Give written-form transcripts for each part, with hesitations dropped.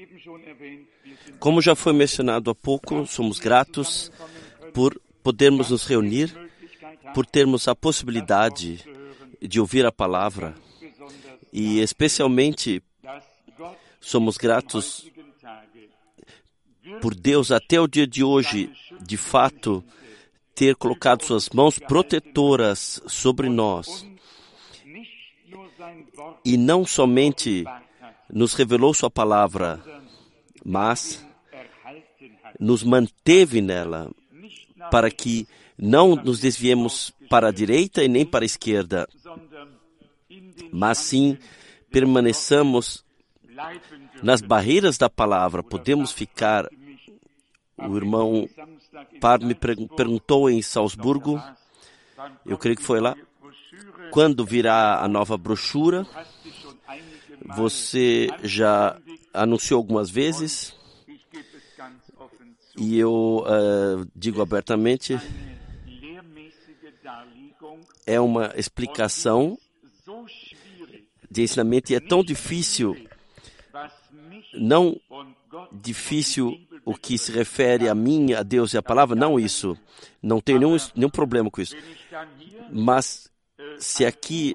Como já foi mencionado há pouco, somos gratos por podermos nos reunir, por termos a possibilidade de ouvir a palavra e especialmente somos gratos por Deus até o dia de hoje, de fato, ter colocado suas mãos protetoras sobre nós e não somente nos revelou sua palavra, mas nos manteve nela para que não nos desviemos para a direita e nem para a esquerda, mas sim permaneçamos nas barreiras da palavra. Podemos ficar. O irmão Par me perguntou em Salzburgo, eu creio que foi lá, quando virá a nova brochura. Você já anunciou algumas vezes e eu digo abertamente, é uma explicação de ensinamento e é tão difícil, não difícil o que se refere a mim, a Deus e a palavra, não isso. Não tenho nenhum problema com isso. Mas se aqui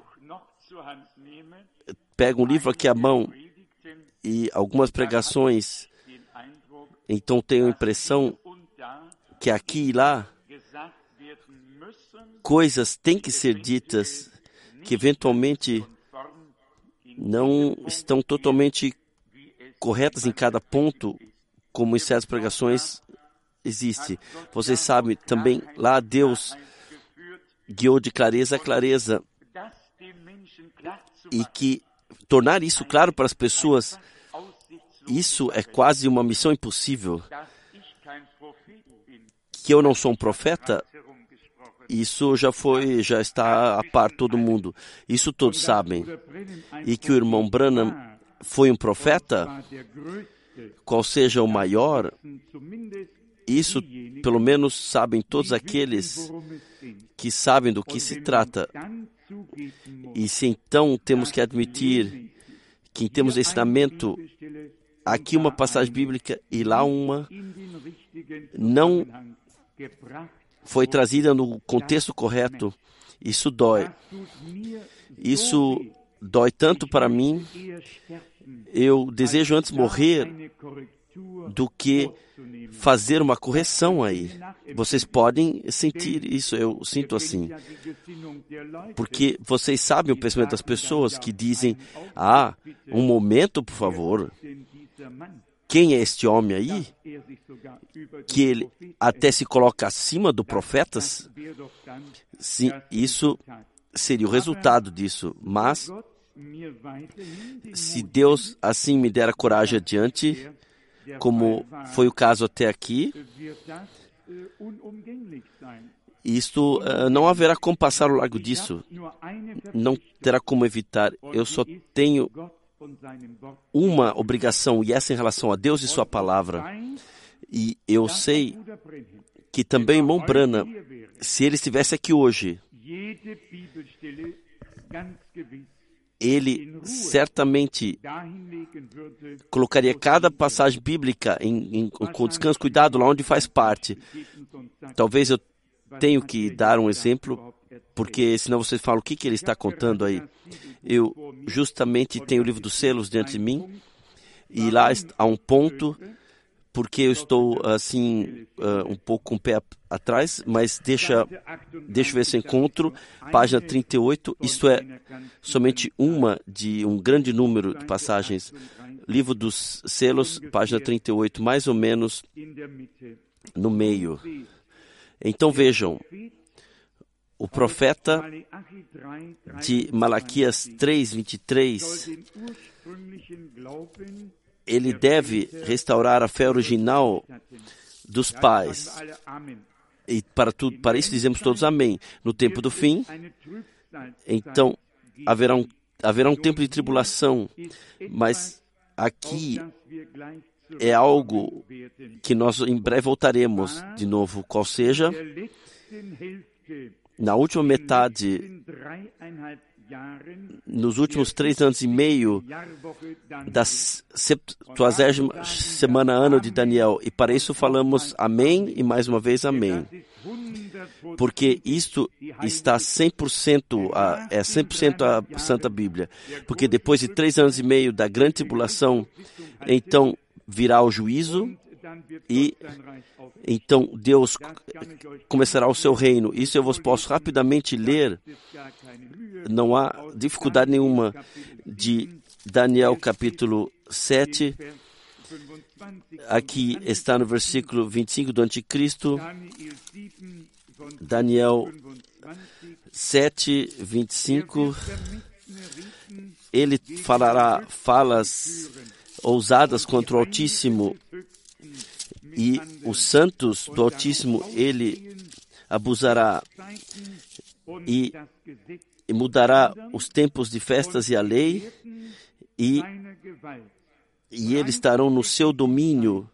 pego um livro aqui à mão e algumas pregações, então tenho a impressão que aqui e lá coisas têm que ser ditas que eventualmente não estão totalmente corretas em cada ponto, como em certas pregações existe. Vocês sabem, também lá Deus guiou de clareza a clareza e que tornar isso claro para as pessoas, isso é quase uma missão impossível. Que eu não sou um profeta, isso já está a par todo mundo. Isso todos sabem. E que o irmão Branham foi um profeta, qual seja o maior, isso pelo menos sabem todos aqueles que sabem do que se trata. E se então temos que admitir que em termos de ensinamento, aqui uma passagem bíblica e lá uma não foi trazida no contexto correto, isso dói. Isso dói tanto para mim. Eu desejo antes morrer do que fazer uma correção aí. Vocês podem sentir isso, eu sinto assim. Porque vocês sabem o pensamento das pessoas que dizem, um momento, por favor, quem é este homem aí? Que ele até se coloca acima do profetas? Sim, isso seria o resultado disso, mas se Deus assim me der a coragem adiante, como foi o caso até aqui, isto não haverá como passar ao largo disso, não terá como evitar. Eu só tenho uma obrigação, e essa em relação a Deus e sua palavra. E eu sei que também irmão Branham, se ele estivesse aqui hoje, ele certamente colocaria cada passagem bíblica com descanso, cuidado lá onde faz parte. Talvez eu tenho que dar um exemplo, porque senão vocês falam o que ele está contando aí. Eu justamente tenho o livro dos selos diante de mim, e lá há um ponto, porque eu estou assim, um pouco com o pé atrás, mas deixa eu ver se eu encontro, página 38, isto é somente uma de um grande número de passagens. Livro dos selos, página 38, mais ou menos no meio. Então vejam, o profeta de Malaquias 3:23, ele deve restaurar a fé original dos pais. E para isso dizemos todos amém. No tempo do fim, então haverá um tempo de tribulação, mas aqui é algo que nós em breve voltaremos de novo, qual seja, na última metade nos últimos 3 anos e meio da 70ª semana ano de Daniel. E para isso falamos amém e mais uma vez amém. Porque isto está 100%, é 100% a Santa Bíblia. Porque depois de 3 anos e meio da grande tribulação, então virá o juízo e então Deus começará o seu reino. Isso eu vos posso rapidamente ler. Não há dificuldade nenhuma, de Daniel capítulo 7. Aqui está no versículo 25 do Anticristo. Daniel 7, 25. Ele falará falas ousadas contra o Altíssimo, e os santos do Altíssimo ele abusará e mudará os tempos de festas e a lei, e eles estarão no seu domínio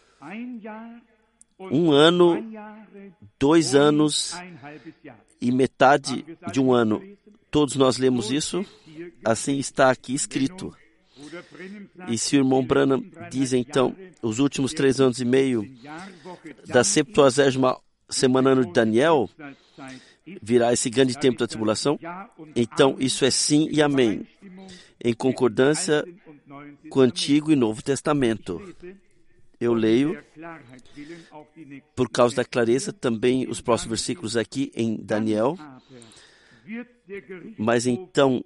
1 ano, 2 anos e metade de 1 ano. Todos nós lemos isso? Assim está aqui escrito. E se o irmão Branham diz então, os últimos 3 anos e meio da 70ª semana ano de Daniel, virá esse grande tempo da tribulação, então isso é sim e amém, em concordância com o Antigo e Novo Testamento. Eu leio, por causa da clareza, também os próximos versículos aqui em Daniel. Mas então,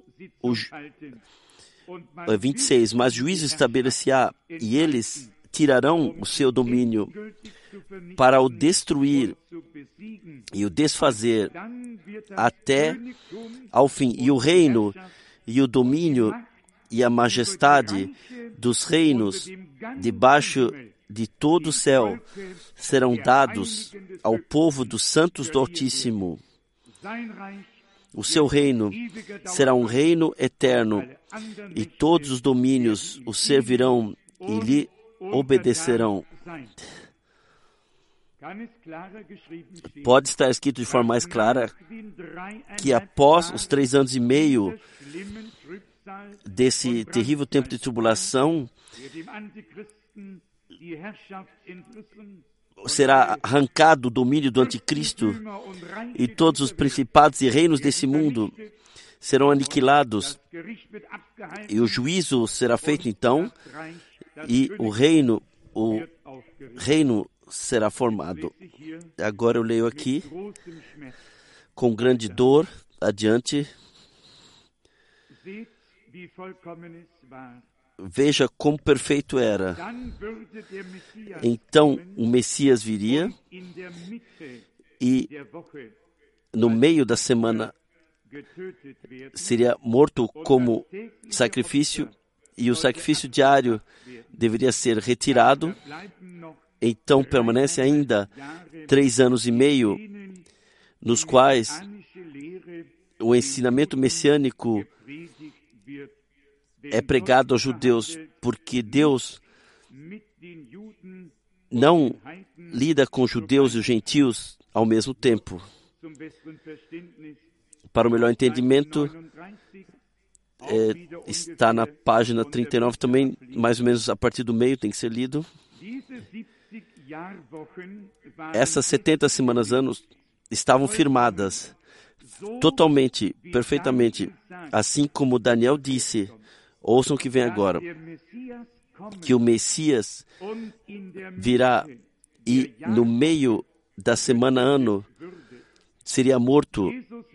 26, mas juízo estabelecerá, e eles tirarão o seu domínio para o destruir e o desfazer até ao fim. E o reino e o domínio e a majestade dos reinos debaixo de todo o céu serão dados ao povo dos santos do Altíssimo. O seu reino será um reino eterno, e todos os domínios o servirão e lhe obedecerão. Pode estar escrito de forma mais clara que após os 3 anos e meio desse terrível tempo de tribulação, será arrancado o domínio do Anticristo, e todos os principados e reinos desse mundo serão aniquilados, e o juízo será feito então, e o reino será formado. Agora eu leio aqui, com grande dor, adiante. Veja como perfeito era. Então o Messias viria, e no meio da semana seria morto como sacrifício, e o sacrifício diário deveria ser retirado. Então permanece ainda 3 anos e meio, nos quais o ensinamento messiânico é pregado aos judeus, porque Deus não lida com os judeus e os gentios ao mesmo tempo. Para o melhor entendimento, está na página 39 também, mais ou menos a partir do meio, tem que ser lido. Essas 70 semanas anos estavam firmadas totalmente, perfeitamente, assim como Daniel disse. Ouçam o que vem agora, que o Messias virá, e no meio da semana ano seria morto.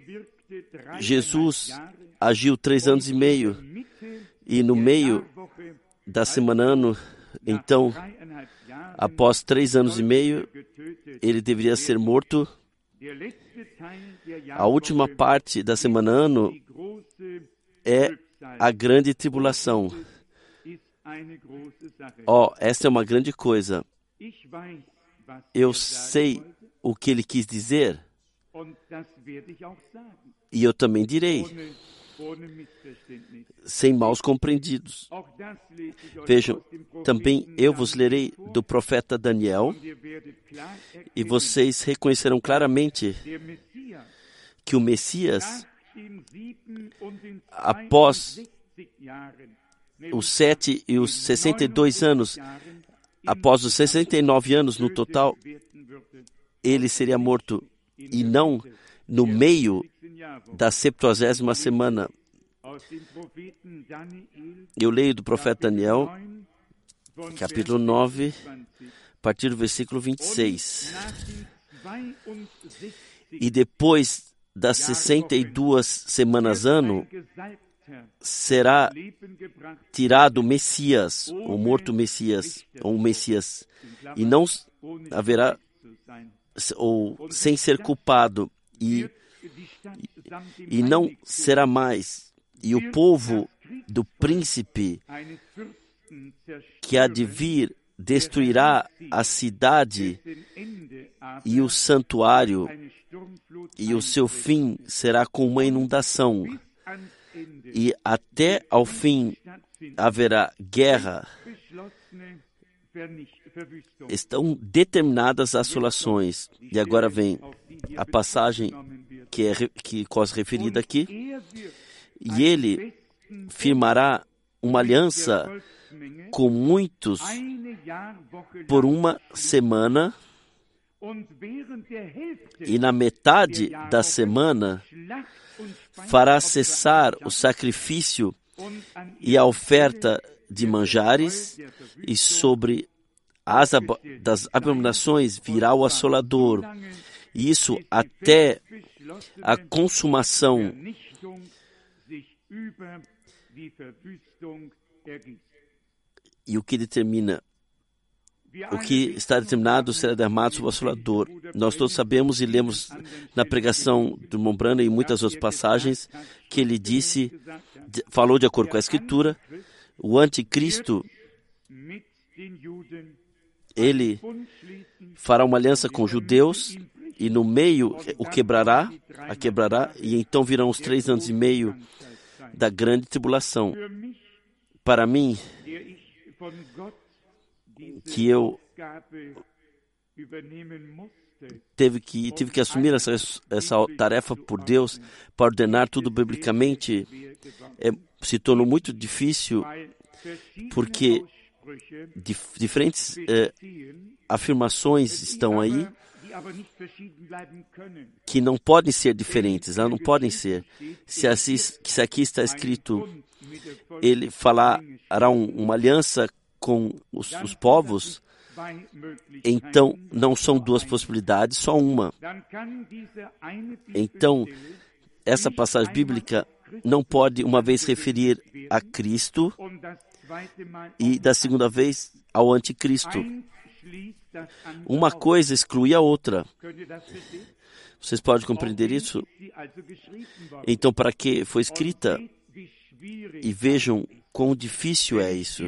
Jesus agiu 3 anos e meio, e no meio da semana ano, então, após 3 anos e meio, ele deveria ser morto. A última parte da semana ano é a grande tribulação. Esta é uma grande coisa. Eu sei o que ele quis dizer, e eu também direi, sem maus compreendidos. Vejam, também eu vos lerei do profeta Daniel, e vocês reconhecerão claramente que o Messias após os 7 e os 62 anos, após os 69 anos no total, ele seria morto, e não no meio da 70ª semana. Eu leio do profeta Daniel, capítulo 9, a partir do versículo 26. E depois das 62 semanas ano, será tirado o Messias, o morto Messias, ou o Messias, e não haverá, ou sem ser culpado, e não será mais. E o povo do príncipe que há de vir destruirá a cidade e o santuário, e o seu fim será com uma inundação. E até ao fim haverá guerra. Estão determinadas as assolações. E agora vem a passagem que quase referida aqui. E ele firmará uma aliança com muitos por uma semana, e na metade da semana fará cessar o sacrifício e a oferta de manjares, e sobre das abominações virá o assolador. E isso até a consumação. E o que determina, o que está determinado será derramado sobre o assolador. Nós todos sabemos e lemos na pregação do irmão Branham e muitas outras passagens que ele disse, falou de acordo com a Escritura, o anticristo, ele fará uma aliança com os judeus e no meio a quebrará, e então virão os 3 anos e meio da grande tribulação. Para mim, que eu tive que assumir essa tarefa por Deus para ordenar tudo biblicamente, se tornou muito difícil, porque diferentes afirmações estão aí que não podem ser diferentes, elas não podem ser. Se aqui está escrito, ele fará uma aliança com os povos, então não são 2 possibilidades, só uma. Então, essa passagem bíblica não pode uma vez referir a Cristo e da segunda vez ao anticristo. Uma coisa exclui a outra. Vocês podem compreender isso? Então, para que foi escrita? E vejam quão difícil é isso.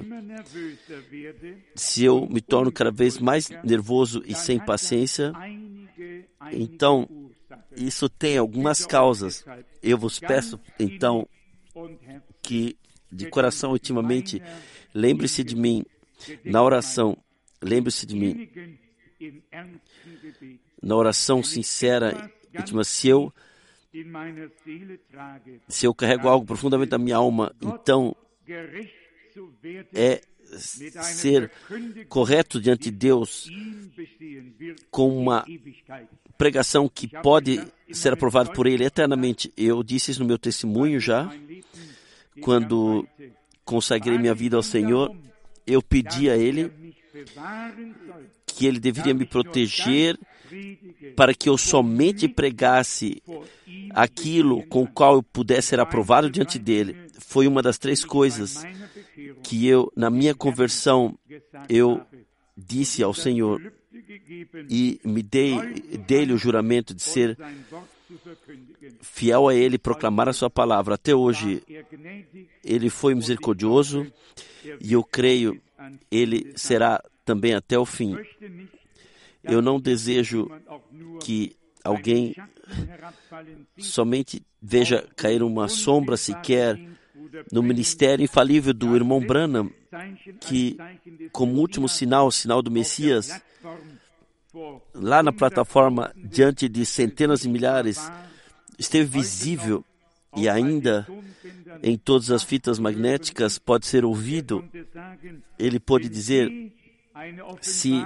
Se eu me torno cada vez mais nervoso e sem paciência, então isso tem algumas causas. Eu vos peço, então, que de coração intimamente lembre-se de mim na oração. Lembre-se de mim na oração sincera, íntima. Se eu carrego algo profundamente da minha alma, então é ser correto diante de Deus com uma pregação que pode ser aprovada por Ele eternamente. Eu disse isso no meu testemunho já, quando consagrei minha vida ao Senhor. Eu pedi a Ele que Ele deveria me proteger para que eu somente pregasse aquilo com o qual eu pudesse ser aprovado diante dele. Foi uma das 3 coisas que eu, na minha conversão, eu disse ao Senhor e dei-lhe o juramento de ser fiel a Ele e proclamar a sua palavra. Até hoje, Ele foi misericordioso e eu creio Ele será também até o fim. Eu não desejo que alguém somente veja cair uma sombra sequer no ministério infalível do irmão Branham, que, como último sinal, o sinal do Messias, lá na plataforma, diante de centenas de milhares, esteve visível e ainda em todas as fitas magnéticas pode ser ouvido. Ele pode dizer, se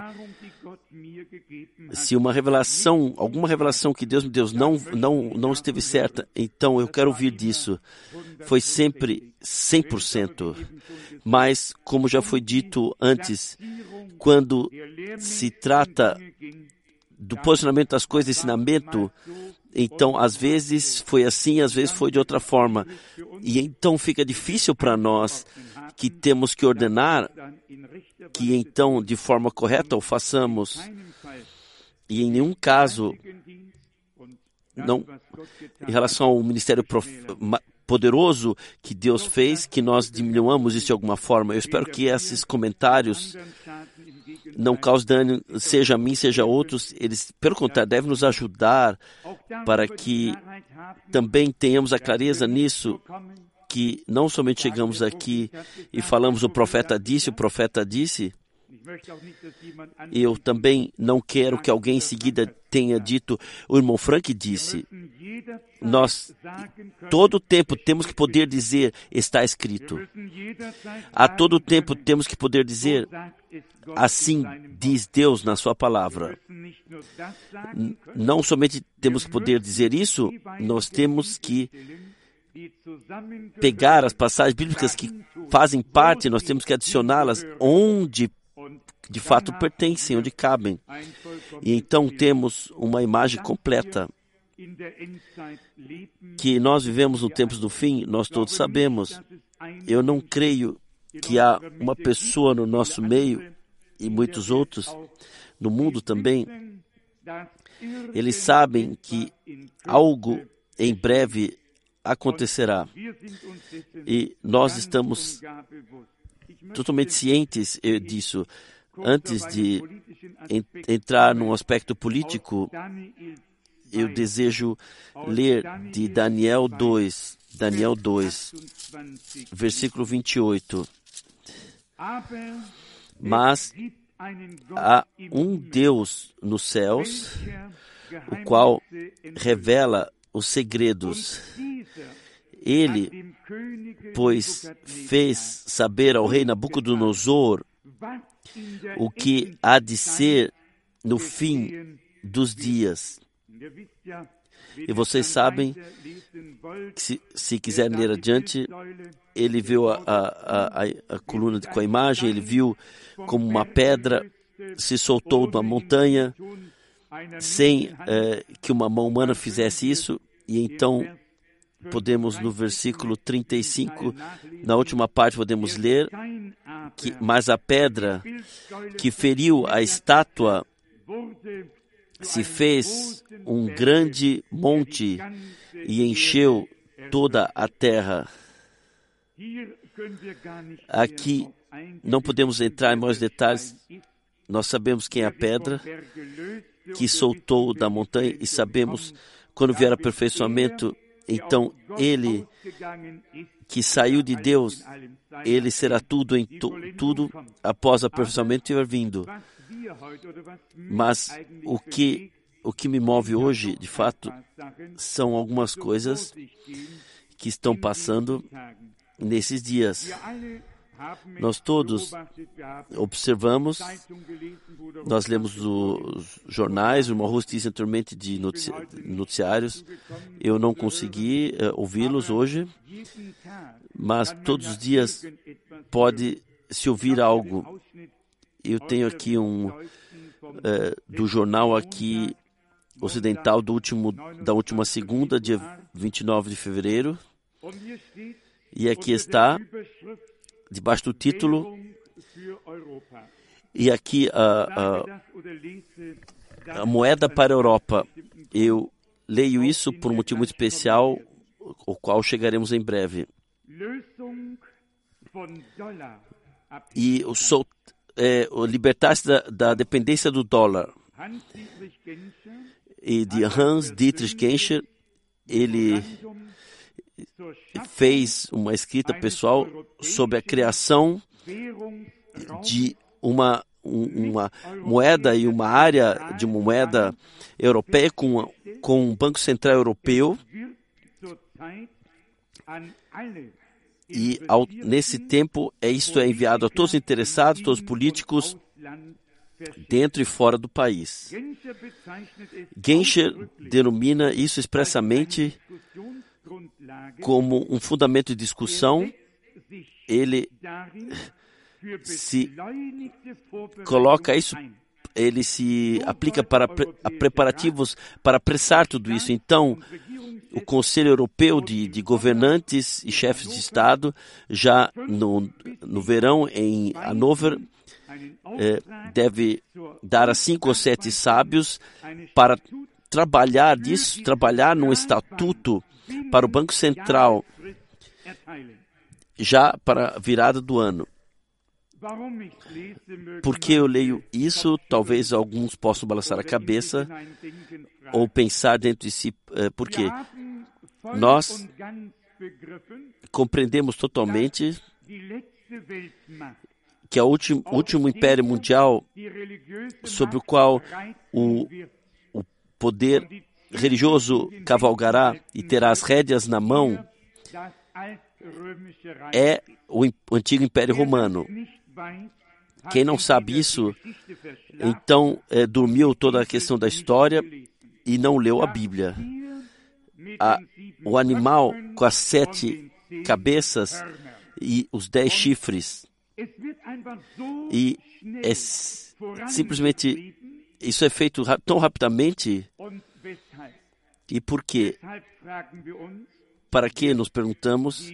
uma revelação, alguma revelação que Deus me deu não esteve certa, então eu quero ouvir disso. Foi sempre 100%. Mas, como já foi dito antes, quando se trata do posicionamento das coisas, ensinamento, então, às vezes foi assim, às vezes foi de outra forma. E então fica difícil para nós que temos que ordenar que então, de forma correta, o façamos. E em nenhum caso, não, em relação ao ministério poderoso que Deus fez, que nós diminuamos isso de alguma forma. Eu espero que esses comentários não causem dano, seja a mim, seja a outros. Eles, pelo contrário, devem nos ajudar para que também tenhamos a clareza nisso, que não somente chegamos aqui e falamos o profeta disse, eu também não quero que alguém em seguida tenha dito, o irmão Frank disse. Nós, todo o tempo, temos que poder dizer, está escrito. A todo tempo, temos que poder dizer, assim diz Deus na sua palavra. Não somente temos que poder dizer isso, nós temos que pegar as passagens bíblicas que fazem parte, nós temos que adicioná-las onde de fato pertencem, onde cabem. E então temos uma imagem completa. Que nós vivemos no tempos do fim, nós todos sabemos. Eu não creio que há uma pessoa no nosso meio, e muitos outros no mundo também, eles sabem que algo em breve acontecerá. E nós estamos totalmente cientes disso. Antes de entrar num aspecto político, eu desejo ler de Daniel 2, versículo 28. Mas há um Deus nos céus, o qual revela os segredos. Ele, pois, fez saber ao rei Nabucodonosor o que há de ser no fim dos dias. E vocês sabem que se quiserem ler adiante, ele viu a coluna com a imagem, ele viu como uma pedra se soltou da montanha sem que uma mão humana fizesse isso. E então podemos no versículo 35, na última parte podemos ler que, mas a pedra que feriu a estátua se fez um grande monte e encheu toda a terra. Aqui não podemos entrar em maiores detalhes. Nós sabemos quem é a pedra que soltou da montanha e sabemos quando vier aperfeiçoamento, então ele que saiu de Deus, ele será tudo em tudo após o aperfeiçoamento tiver vindo. Mas o que me move hoje, de fato, são algumas coisas que estão passando nesses dias. Nós todos observamos, nós lemos os jornais, o irmão Russo disse anteriormente de noticiários. Eu não consegui ouvi-los hoje, mas todos os dias pode se ouvir algo. Eu tenho aqui do jornal aqui ocidental da última segunda, dia 29 de fevereiro. E aqui está, debaixo do título, e aqui a moeda para a Europa. Eu leio isso por um motivo muito especial, o qual chegaremos em breve. E libertar-se da dependência do dólar. E de Hans Dietrich Genscher, ele fez uma escrita pessoal sobre a criação de uma moeda e uma área de uma moeda europeia com um Banco Central Europeu. E nesse tempo, isto é enviado a todos os interessados, todos os políticos, dentro e fora do país. Genscher denomina isso expressamente como um fundamento de discussão. Ele se coloca isso, ele se aplica para preparativos para apressar tudo isso. Então, o Conselho Europeu de Governantes e Chefes de Estado, já no verão em Hannover, deve dar a 5 ou 7 sábios para trabalhar num estatuto para o Banco Central, já para a virada do ano. Por que eu leio isso? Talvez alguns possam balançar a cabeça ou pensar dentro de si. Por quê? Nós compreendemos totalmente que o último império mundial, sobre o qual o poder religioso cavalgará e terá as rédeas na mão, é o antigo Império Romano. Quem não sabe isso, então dormiu toda a questão da história e não leu a Bíblia. O animal com as 7 cabeças e os 10 chifres. E simplesmente isso é feito tão rapidamente. E por quê? Para que nos perguntamos?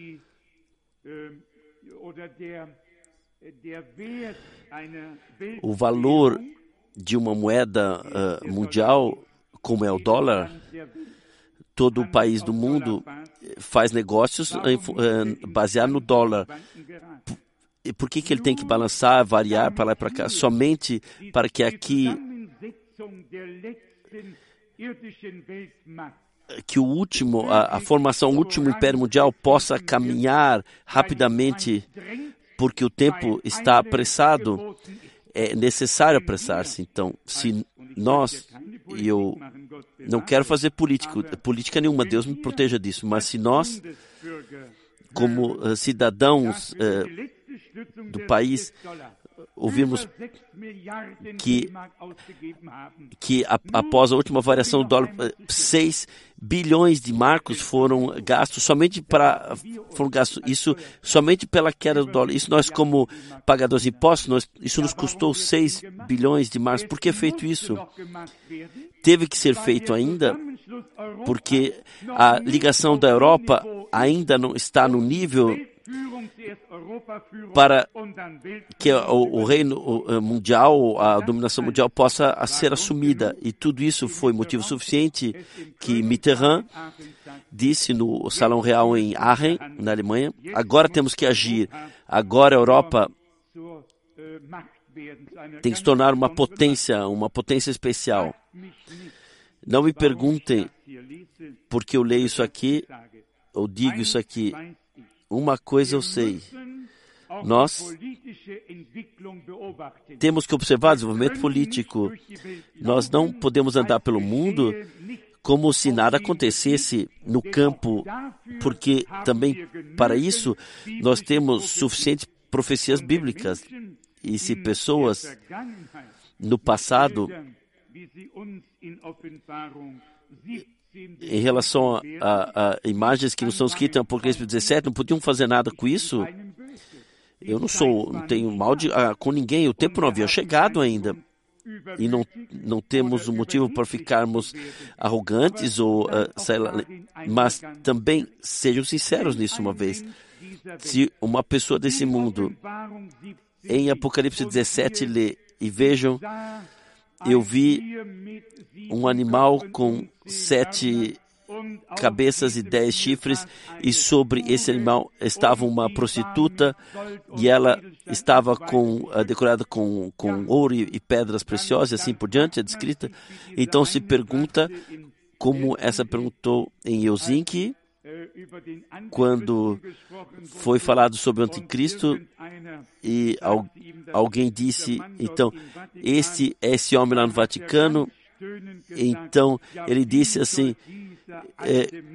O valor de uma moeda mundial, como é o dólar, todo o país do mundo faz negócios baseado no dólar. Por que ele tem que balançar, variar para lá e para cá? Somente para que aqui que a formação do último Império Mundial possa caminhar rapidamente, porque o tempo está apressado, é necessário apressar-se. Então, se nós, e eu não quero fazer política nenhuma, Deus me proteja disso, mas se nós, como cidadãos do país, ouvirmos que após a última variação do dólar, 6 bilhões de marcos foram gastos isso somente pela queda do dólar. Isso nós, como pagadores de impostos, isso nos custou 6 bilhões de marcos. Por que é feito isso? Teve que ser feito ainda porque a ligação da Europa ainda não está no nível para que o reino mundial, a dominação mundial possa ser assumida. E tudo isso foi motivo suficiente que Mitterrand disse no Salão Real em Aachen, na Alemanha: agora temos que agir. Agora a Europa tem que se tornar uma potência especial. Não me perguntem por que eu leio isso aqui, ou digo isso aqui. Uma coisa eu sei, nós temos que observar o desenvolvimento político. Nós não podemos andar pelo mundo como se nada acontecesse no campo, porque também para isso nós temos suficientes profecias bíblicas. E se pessoas no passado, em relação a imagens que não são escritas em Apocalipse 17, não podiam fazer nada com isso. Eu não tenho mal com ninguém, o tempo não havia chegado ainda. E não temos um motivo para ficarmos arrogantes, mas também sejam sinceros nisso uma vez. Se uma pessoa desse mundo, em Apocalipse 17, lê e vejam, eu vi um animal com 7 cabeças e 10 chifres, e sobre esse animal estava uma prostituta, e ela estava decorada com ouro e pedras preciosas, e assim por diante, é descrita. Então se pergunta, como essa perguntou em Helsinki, quando foi falado sobre o anticristo, e alguém disse, então, esse homem lá no Vaticano, então ele disse assim,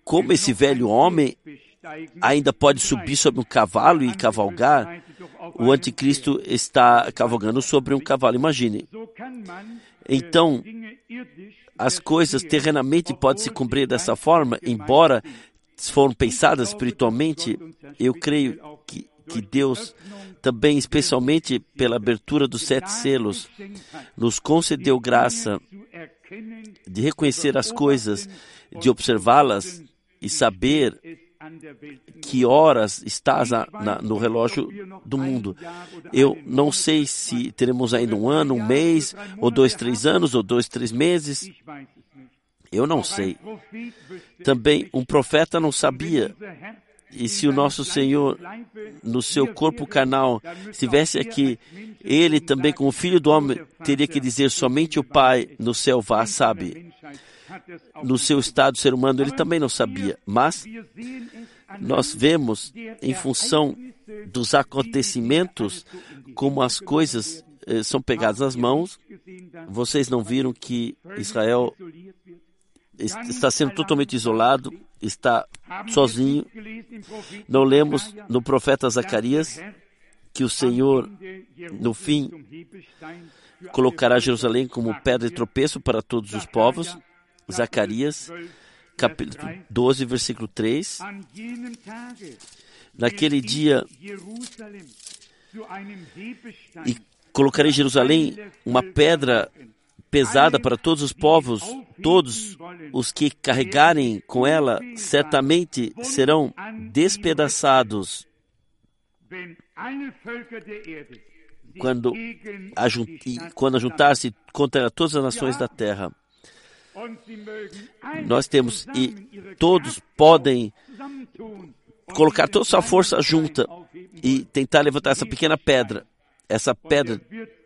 como esse velho homem ainda pode subir sobre um cavalo e cavalgar? O anticristo está cavalgando sobre um cavalo, imagine. Então, as coisas terrenamente podem se cumprir dessa forma, embora foram pensadas espiritualmente. Eu creio que Deus também, especialmente pela abertura dos 7 selos, nos concedeu graça de reconhecer as coisas, de observá-las e saber que horas estás no relógio do mundo. Eu não sei se teremos ainda 1 ano, 1 mês, ou 2, 3 anos, ou 2, 3 meses. Eu não sei. Também um profeta não sabia. E se o nosso Senhor, no seu corpo carnal, estivesse aqui, ele também, como filho do homem, teria que dizer: somente o Pai no céu sabe. No seu estado ser humano, ele também não sabia. Mas nós vemos, em função dos acontecimentos, como as coisas são pegadas nas mãos. Vocês não viram que Israel está sendo totalmente isolado, está sozinho. Não lemos no profeta Zacarias que o Senhor, no fim, colocará Jerusalém como pedra de tropeço para todos os povos. Zacarias, capítulo 12, versículo 3. Naquele dia, e colocarei Jerusalém uma pedra pesada para todos os povos. Todos os que carregarem com ela certamente serão despedaçados. Quando ajuntar-se contra todas as nações da terra, nós temos, e todos podem colocar toda a sua força junta e tentar levantar essa pequena pedra. Essa pedra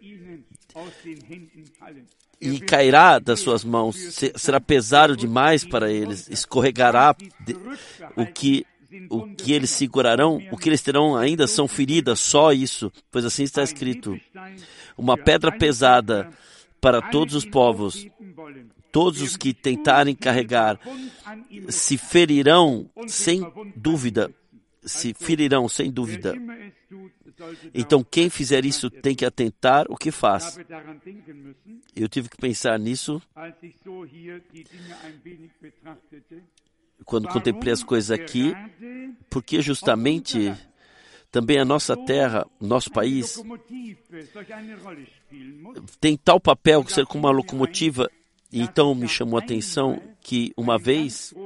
e cairá das suas mãos, será pesado demais para eles, escorregará. O que eles segurarão, o que eles terão ainda são feridas, só isso, pois assim está escrito: uma pedra pesada para todos os povos. Todos os que tentarem carregar se ferirão sem dúvida. Se ferirão sem dúvida. Então, quem fizer isso tem que atentar o que faz. Eu tive que pensar nisso quando contemplei as coisas aqui, porque justamente também a nossa terra, nosso país, tem tal papel ser como uma locomotiva. Então me chamou a atenção que uma vez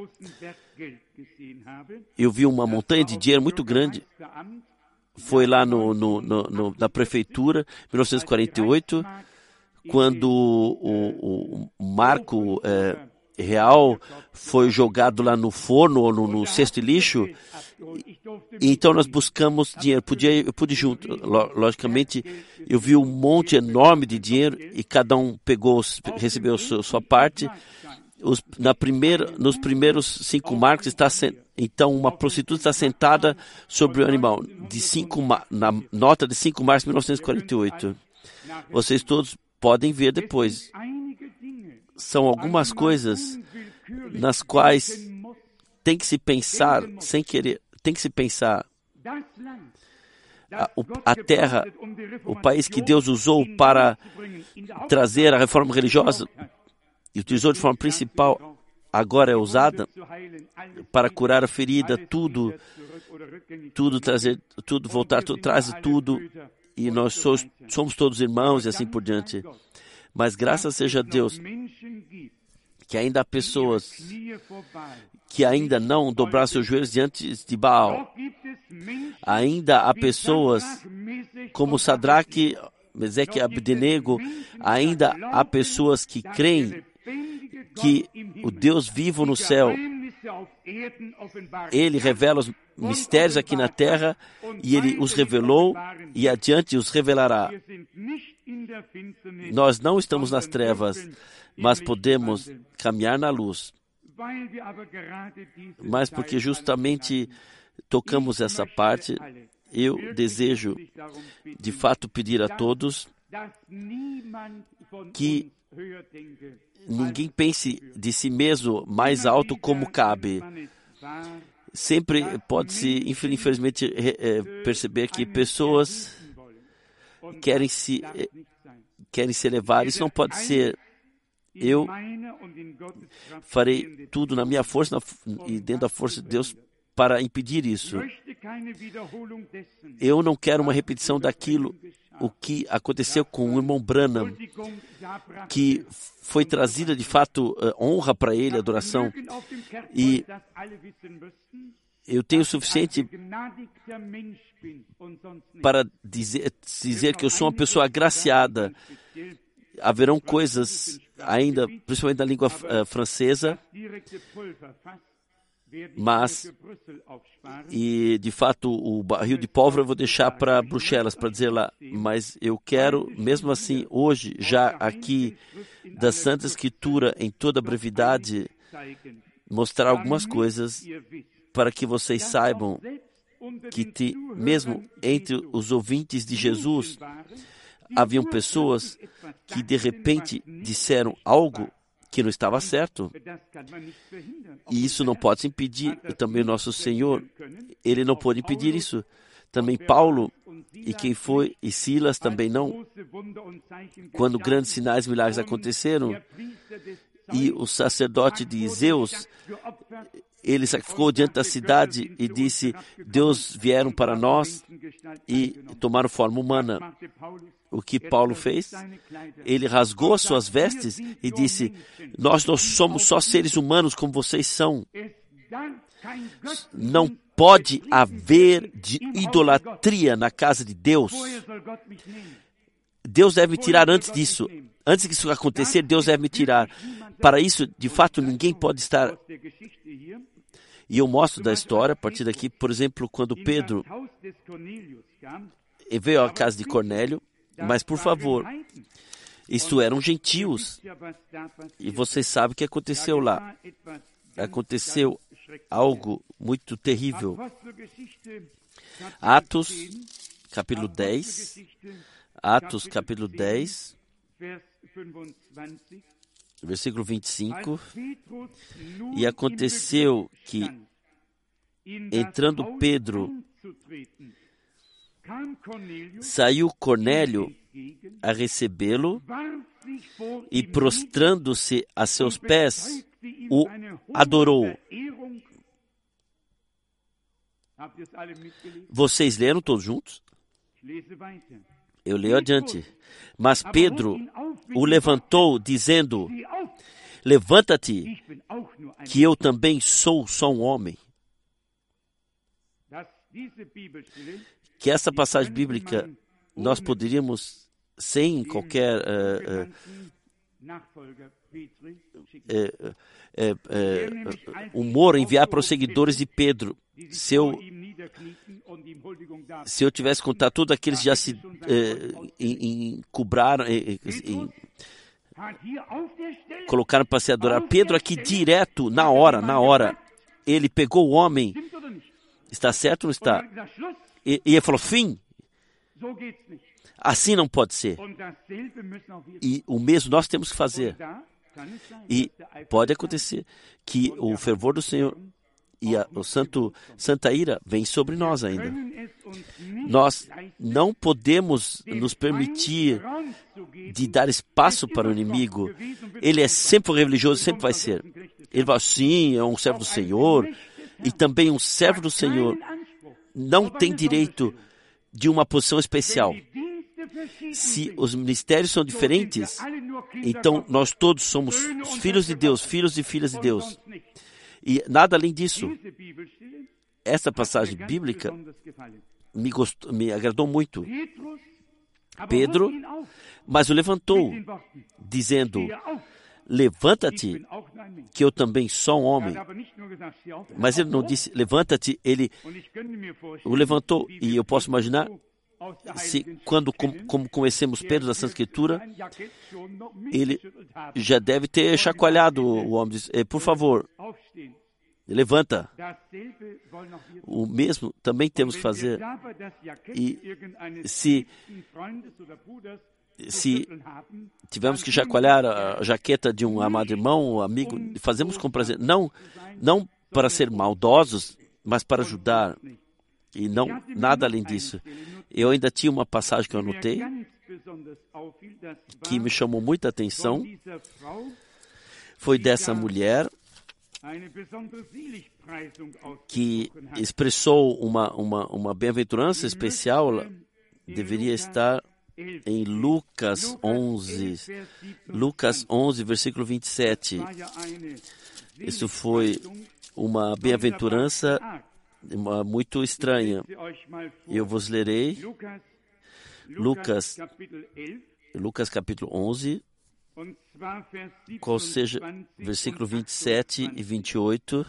eu vi uma montanha de dinheiro muito grande. Foi lá na prefeitura, em 1948, quando o marco real foi jogado lá no forno ou no cesto de lixo. E então nós buscamos dinheiro. Eu pude junto. Logicamente, eu vi um monte enorme de dinheiro e cada um recebeu a sua parte. Nos primeiros 5 marcos então uma prostituta está sentada sobre o animal na nota de 5 marcos de 1948. Vocês todos podem ver depois. São algumas coisas nas quais tem que se pensar sem querer. Tem que se pensar. A terra, o país que Deus usou para trazer a reforma religiosa e utilizou de forma principal, agora é usada para curar a ferida, tudo trazer, tudo voltar, traz tudo, e nós somos todos irmãos e assim por diante. Mas graças seja a Deus que ainda há pessoas que ainda não dobraram seus joelhos diante de Baal. Ainda há pessoas como Sadraque, Meseque e Abdenego. Ainda há pessoas que creem que o Deus vivo no céu, Ele revela os mistérios aqui na terra, e Ele os revelou e adiante os revelará. Nós não estamos nas trevas, mas podemos caminhar na luz. Mas porque justamente tocamos essa parte, eu desejo de fato pedir a todos que ninguém pense de si mesmo mais alto como cabe. Sempre pode-se, infelizmente, perceber que pessoas querem se elevar. Isso não pode ser. Eu farei tudo na minha força e dentro da força de Deus para impedir isso. Eu não quero uma repetição daquilo o que aconteceu com o irmão Branham, que foi trazida de fato honra para ele, adoração. E eu tenho o suficiente para dizer que eu sou uma pessoa agraciada. Haverão coisas ainda, principalmente na língua francesa, mas, e de fato, o barril de pólvora eu vou deixar para Bruxelas, para dizer lá, mas eu quero, mesmo assim, hoje, já aqui, da Santa Escritura, em toda a brevidade, mostrar algumas coisas para que vocês saibam que mesmo entre os ouvintes de Jesus, haviam pessoas que de repente disseram algo que não estava certo. E isso não pode se impedir. E também o nosso Senhor, Ele não pôde impedir isso. Também Paulo, e quem foi, e Silas também não. Quando grandes sinais e milagres aconteceram, e o sacerdote de Zeus, ele sacrificou diante da cidade e disse, Deus vieram para nós e tomaram forma humana. O que Paulo fez? Ele rasgou as suas vestes e disse, nós não somos só seres humanos como vocês são. Não pode haver idolatria na casa de Deus. Deus deve me tirar antes disso. Antes que isso acontecer, Deus deve me tirar. Para isso, de fato, ninguém pode estar... E eu mostro da história, a partir daqui, por exemplo, quando Pedro veio à casa de Cornélio, mas, por favor, isto eram gentios. E vocês sabem o que aconteceu lá. Aconteceu algo muito terrível. Atos, capítulo 10. Atos, capítulo 10, versículo 25. E aconteceu que, entrando Pedro, saiu Cornélio a recebê-lo e, prostrando-se a seus pés, o adorou. Vocês leram todos juntos? Eu leio adiante. Mas Pedro o levantou, dizendo, levanta-te, que eu também sou só um homem. Que essa passagem bíblica nós poderíamos, sem qualquer humor, enviar para os seguidores de Pedro. Se eu tivesse contado tudo aqueles que já se encubraram, colocaram para se adorar. Pedro aqui direto, na hora, ele pegou o homem. Está certo ou não está? E ele falou, fim. Assim não pode ser. E o mesmo nós temos que fazer. E pode acontecer que o fervor do Senhor e o santa ira vem sobre nós ainda. Nós não podemos nos permitir de dar espaço para o inimigo. Ele é sempre religioso, sempre vai ser. Ele vai, sim, é um servo do Senhor. E também um servo do Senhor não tem direito de uma posição especial. Se os ministérios são diferentes, então nós todos somos filhos de Deus, filhos e filhas de Deus. E nada além disso. Essa passagem bíblica me agradou muito. Pedro, mas o levantou, dizendo, levanta-te, que eu também sou um homem. Mas ele não disse, levanta-te, ele o levantou. E eu posso imaginar, como conhecemos Pedro da Santa Escritura, ele já deve ter chacoalhado o homem. Diz, por favor, levanta. O mesmo também temos que fazer. E se tivermos que chacoalhar a jaqueta de um amado irmão ou amigo, fazemos com prazer. Não para ser maldosos, mas para ajudar. E não nada além disso. Eu ainda tinha uma passagem que eu anotei, que me chamou muita atenção. Foi dessa mulher que expressou uma bem-aventurança especial. Deveria estar em Lucas 11, versículo 27. Isso foi uma bem-aventurança muito estranha. Eu vos lerei Lucas capítulo 11, qual seja versículo 27 e 28.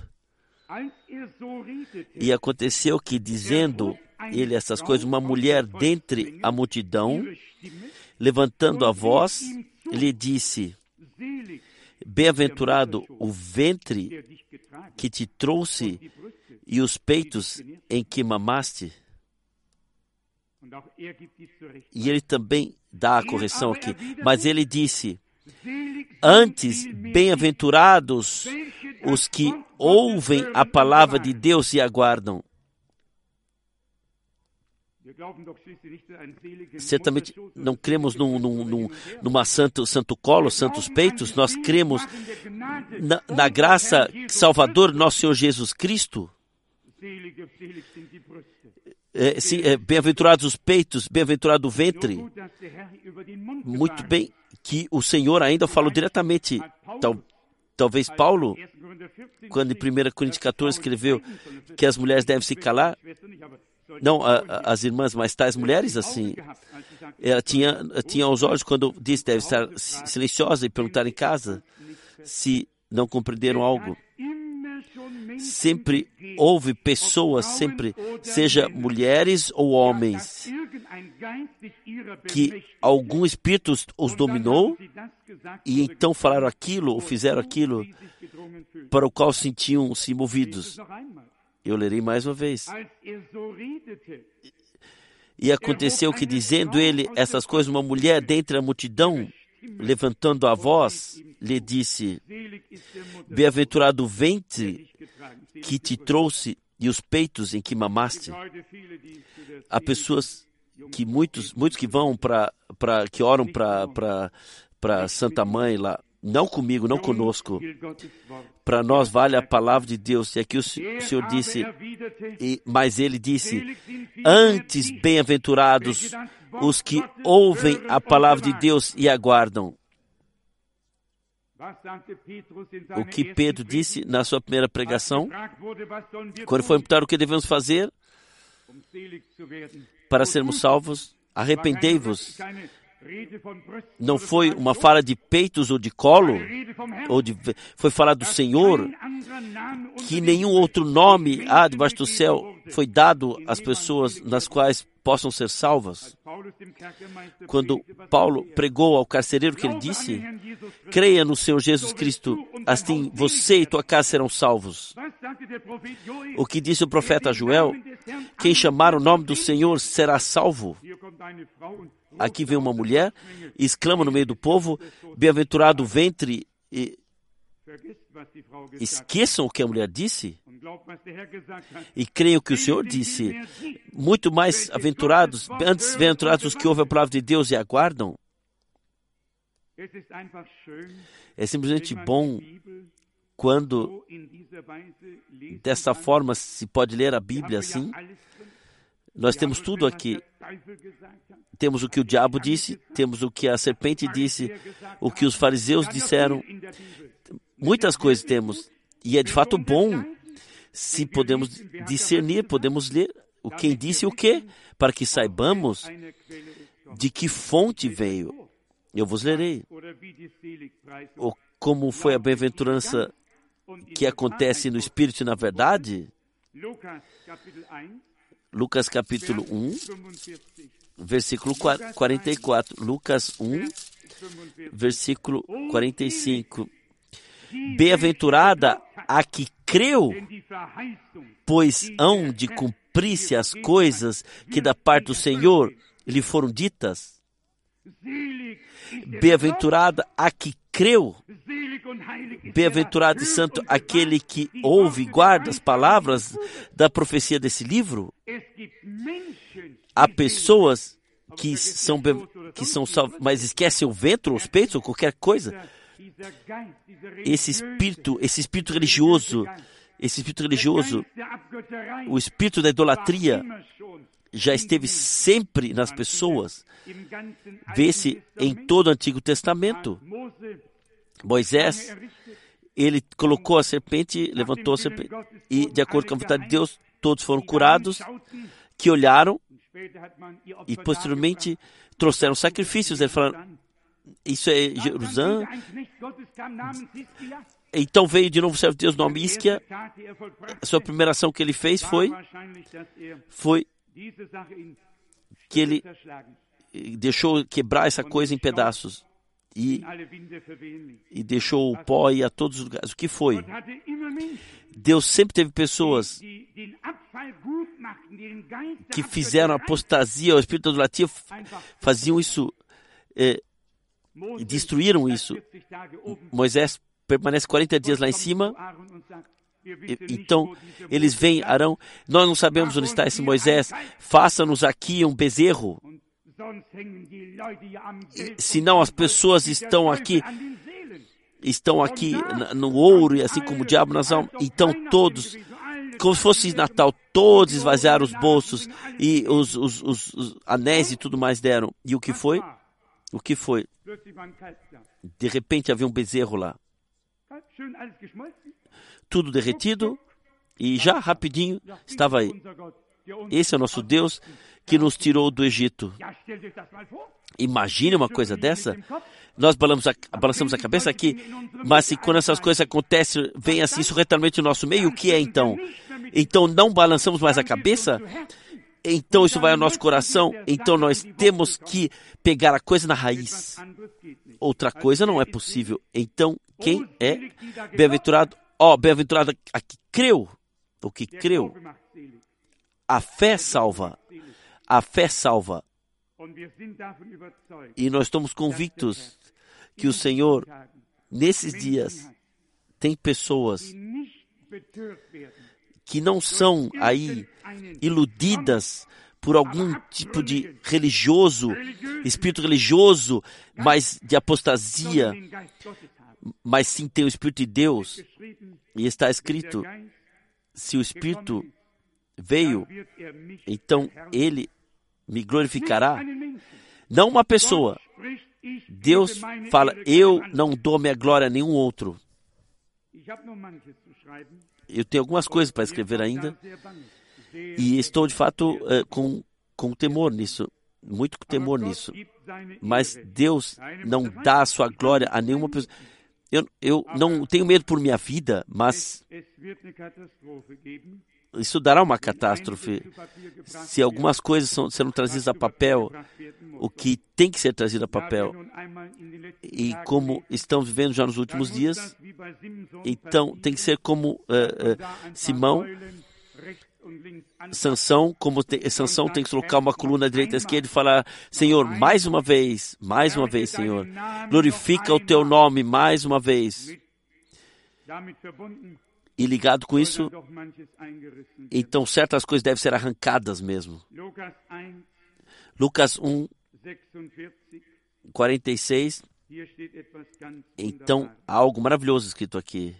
E aconteceu que, dizendo ele essas coisas, uma mulher dentre a multidão, levantando a voz, lhe disse: Bem-aventurado o ventre que te trouxe e os peitos em que mamaste. E ele também dá a correção aqui. Mas ele disse: Antes, bem-aventurados os que ouvem a palavra de Deus e aguardam. Certamente não cremos numa santo colo, santos peitos. Nós cremos na graça salvadora do nosso Senhor Jesus Cristo. Bem-aventurados os peitos, bem-aventurado o ventre. Muito bem que o Senhor ainda falou diretamente. Talvez Paulo, quando em 1 Coríntios 14 escreveu que as mulheres devem se calar, não as irmãs, mas tais mulheres assim, ela tinha os olhos quando disse deve estar silenciosa e perguntar em casa se não compreenderam algo. Sempre houve pessoas, sempre, seja mulheres ou homens, que algum espírito os dominou e então falaram aquilo ou fizeram aquilo para o qual sentiam-se movidos. Eu lerei mais uma vez. E aconteceu que, dizendo ele essas coisas, uma mulher dentre a multidão, levantando a voz, lhe disse: Bem-aventurado o ventre que te trouxe e os peitos em que mamaste. Há pessoas que muitos que vão que oram para Santa Mãe lá. Não comigo, não conosco. Para nós vale a palavra de Deus. E aqui o Senhor disse, mas ele disse: Antes bem-aventurados os que ouvem a palavra de Deus e aguardam. O que Pedro disse na sua primeira pregação, quando foi perguntado o que devemos fazer para sermos salvos: arrependei-vos. Não foi uma fala de peitos ou de colo, foi falar do Senhor, que nenhum outro nome debaixo do céu foi dado às pessoas nas quais possam ser salvas. Quando Paulo pregou ao carcereiro, que ele disse: creia no Senhor Jesus Cristo, assim você e tua casa serão salvos. O que disse o profeta Joel: quem chamar o nome do Senhor será salvo. Aqui vem uma mulher e exclama no meio do povo: bem-aventurado o ventre. Esqueçam o que a mulher disse e creiam o que o Senhor disse. Muito mais aventurados, antes bem-aventurados os que ouvem a palavra de Deus e aguardam. É simplesmente bom quando dessa forma se pode ler a Bíblia assim. Nós temos tudo aqui. Temos o que o diabo disse, temos o que a serpente disse, o que os fariseus disseram. Muitas coisas temos. E é de fato bom se podemos discernir, podemos ler o quem disse o quê, para que saibamos de que fonte veio. Eu vos lerei. Ou como foi a bem-aventurança que acontece no Espírito e na verdade. Lucas capítulo 1, versículo 44. Lucas 1, versículo 45. Bem-aventurada a que creu, pois hão de cumprir-se as coisas que da parte do Senhor lhe foram ditas. Bem-aventurada a que creu. Bem-aventurado e santo aquele que ouve e guarda as palavras da profecia desse livro. Há pessoas que são salvas, mas esquecem o ventre, os peitos ou qualquer coisa. Esse espírito religioso, o espírito da idolatria já esteve sempre nas pessoas. Vê-se em todo o Antigo Testamento. Moisés, ele colocou a serpente, levantou a serpente, e de acordo com a vontade de Deus, todos foram curados, que olharam e posteriormente trouxeram sacrifícios. Ele falou, isso é Jerusalém. Então veio de novo o servo de Deus, nome Isquia. A sua primeira ação que ele fez foi que ele deixou quebrar essa coisa em pedaços e deixou o pó ir a todos os lugares. O que foi? Deus sempre teve pessoas que fizeram apostasia, o espírito da idolatria, faziam isso, destruíram isso. Moisés permanece 40 dias lá em cima. Então, eles veem Arão, nós não sabemos onde está esse Moisés, faça-nos aqui um bezerro. Senão as pessoas estão aqui no ouro, e assim como o diabo nas almas. Então todos, como se fosse Natal, todos esvaziaram os bolsos e os anéis e tudo mais deram. E o que foi? O que foi? De repente havia um bezerro lá. Tudo derretido e já rapidinho estava aí. Esse é o nosso Deus que nos tirou do Egito. Imagine uma coisa dessa. Nós balançamos a cabeça aqui, mas se quando essas coisas acontecem, vem assim surretamente no nosso meio, o que é então? Então não balançamos mais a cabeça? Então isso vai ao nosso coração? Então nós temos que pegar a coisa na raiz. Outra coisa não é possível. Então quem é bem-aventurado? Bem-aventurado a que creu. O que creu. A fé salva. A fé salva. E nós estamos convictos que o Senhor, nesses dias, tem pessoas que não são aí iludidas por algum tipo de espírito religioso, mas de apostasia, mas sim tem o Espírito de Deus. E está escrito, se o Espírito veio, então ele me glorificará. Não uma pessoa. Deus fala, eu não dou minha glória a nenhum outro. Eu tenho algumas coisas para escrever ainda e estou de fato com temor nisso, muito temor nisso. Mas Deus não dá a sua glória a nenhuma pessoa. Eu não tenho medo por minha vida, mas isso dará uma catástrofe. Se algumas coisas serão trazidas a papel, o que tem que ser trazido a papel, e como estamos vivendo já nos últimos dias, então tem que ser como Simão, Sansão, Sansão tem que colocar uma coluna à direita e à esquerda e falar, Senhor, mais uma vez, Senhor, glorifica o teu nome mais uma vez. E ligado com isso, então certas coisas devem ser arrancadas mesmo. Lucas 1, 46. Então, há algo maravilhoso escrito aqui.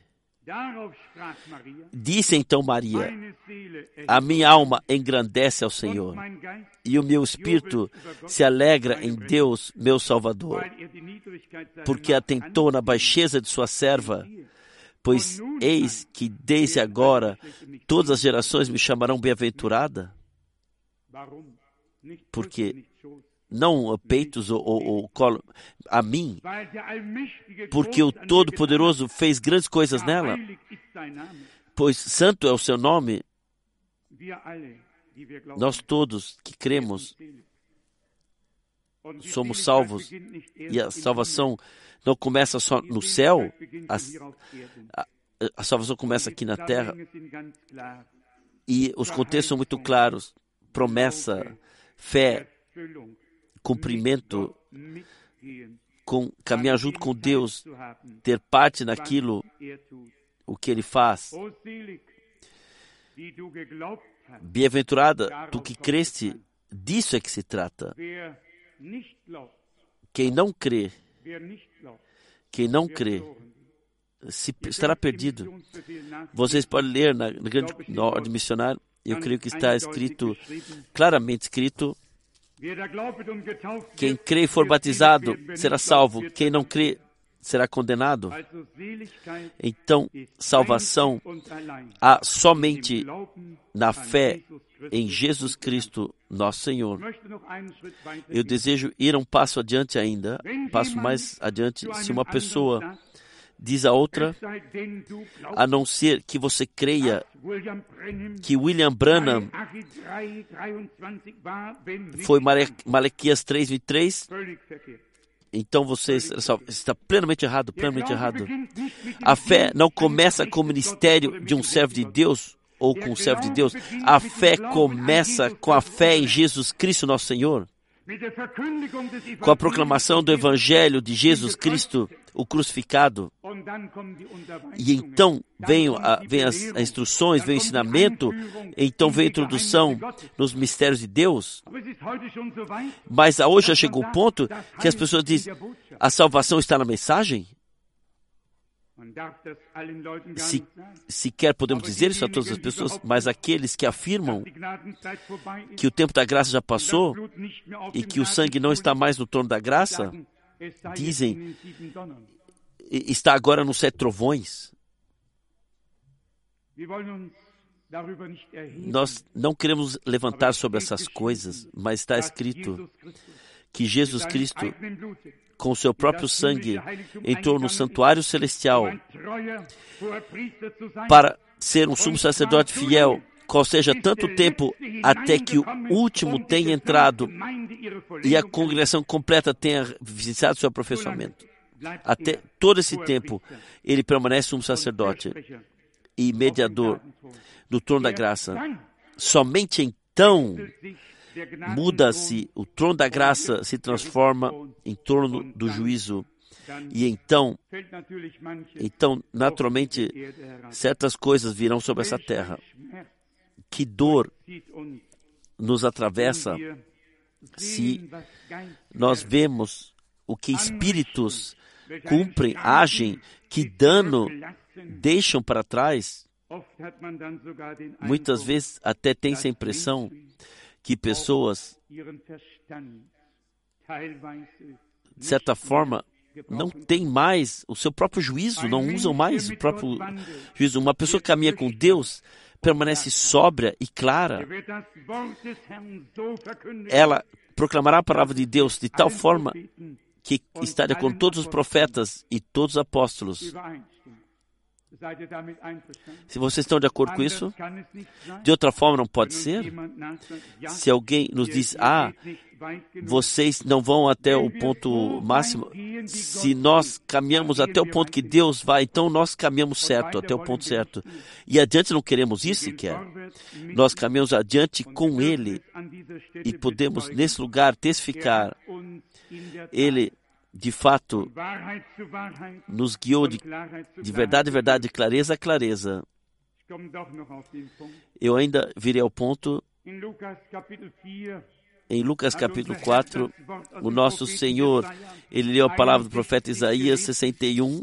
Disse então Maria, a minha alma engrandece ao Senhor, e o meu espírito se alegra em Deus, meu Salvador, porque atentou na baixeza de sua serva. Pois eis que desde agora todas as gerações me chamarão bem-aventurada. Porque não peitos ou colo a mim, porque o Todo-Poderoso fez grandes coisas nela, pois santo é o seu nome. Nós todos que cremos somos salvos, e a salvação não começa só no céu, a salvação começa aqui na terra, e os contextos são muito claros: promessa, fé, cumprimento caminhar junto com Deus, ter parte naquilo, o que Ele faz. Bem-aventurada tu que creste, disso é que se trata. Quem não crê, estará perdido. Vocês podem ler na ordem missionária, eu creio que está escrito, claramente escrito, quem crê e for batizado será salvo, quem não crê será condenado. Então, salvação há somente na fé em Jesus Cristo, nosso Senhor. Eu desejo ir um passo adiante ainda, mais adiante. Se uma pessoa diz a outra, a não ser que você creia que William Branham foi Malaquias 3:23, então você está plenamente errado, plenamente errado. A fé não começa com o ministério de um servo de Deus ou com um servo de Deus. A fé começa com a fé em Jesus Cristo, nosso Senhor. Com a proclamação do Evangelho de Jesus Cristo, o crucificado. E então vem as instruções, vem o ensinamento, então vem a introdução nos mistérios de Deus. Mas hoje já chegou o ponto que as pessoas dizem, a salvação está na mensagem? Sequer podemos dizer isso a todas as pessoas, mas aqueles que afirmam que o tempo da graça já passou e que o sangue não está mais no trono da graça, dizem, está agora nos 7 trovões. Nós não queremos levantar sobre essas coisas, mas está escrito que Jesus Cristo, com o seu próprio sangue, entrou no santuário celestial para ser um sumo sacerdote fiel, qual seja tanto tempo até que o último tenha entrado e a congregação completa tenha visitado seu aperfeiçoamento. Até todo esse tempo, ele permanece sumo sacerdote e mediador do trono da graça. Somente então muda-se, o trono da graça se transforma em trono do juízo. E então, naturalmente, certas coisas virão sobre essa terra. Que dor nos atravessa se nós vemos o que espíritos cumprem, agem, que dano deixam para trás. Muitas vezes até tem essa impressão que pessoas, de certa forma, não têm mais o seu próprio juízo, não usam mais o próprio juízo. Uma pessoa que caminha com Deus permanece sóbria e clara. Ela proclamará a palavra de Deus de tal forma que estaria com todos os profetas e todos os apóstolos. Se vocês estão de acordo com isso, de outra forma não pode ser. Se alguém nos diz, vocês não vão até o ponto máximo, se nós caminhamos até o ponto que Deus vai, então nós caminhamos certo, até o ponto certo. E adiante não queremos isso sequer. Nós caminhamos adiante com Ele e podemos nesse lugar testificar. Ele, de fato, nos guiou de verdade, verdade, de clareza a clareza. Eu ainda virei ao ponto. Em Lucas capítulo 4, o nosso Senhor, Ele leu a palavra do profeta Isaías 61.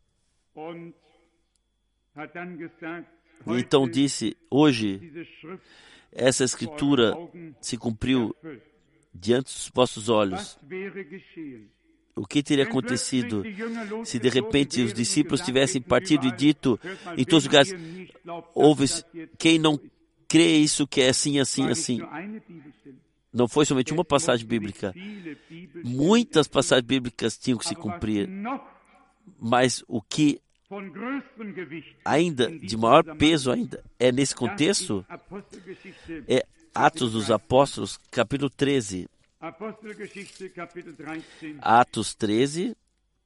E então disse, hoje, essa escritura se cumpriu diante dos vossos olhos. O que teria acontecido se de repente os discípulos tivessem partido e dito em todos os lugares, quem não crê isso que é assim, assim, assim. Não foi somente uma passagem bíblica. Muitas passagens bíblicas tinham que se cumprir. Mas o que ainda, de maior peso ainda, é nesse contexto, é Atos dos Apóstolos, capítulo 13. Atos 13,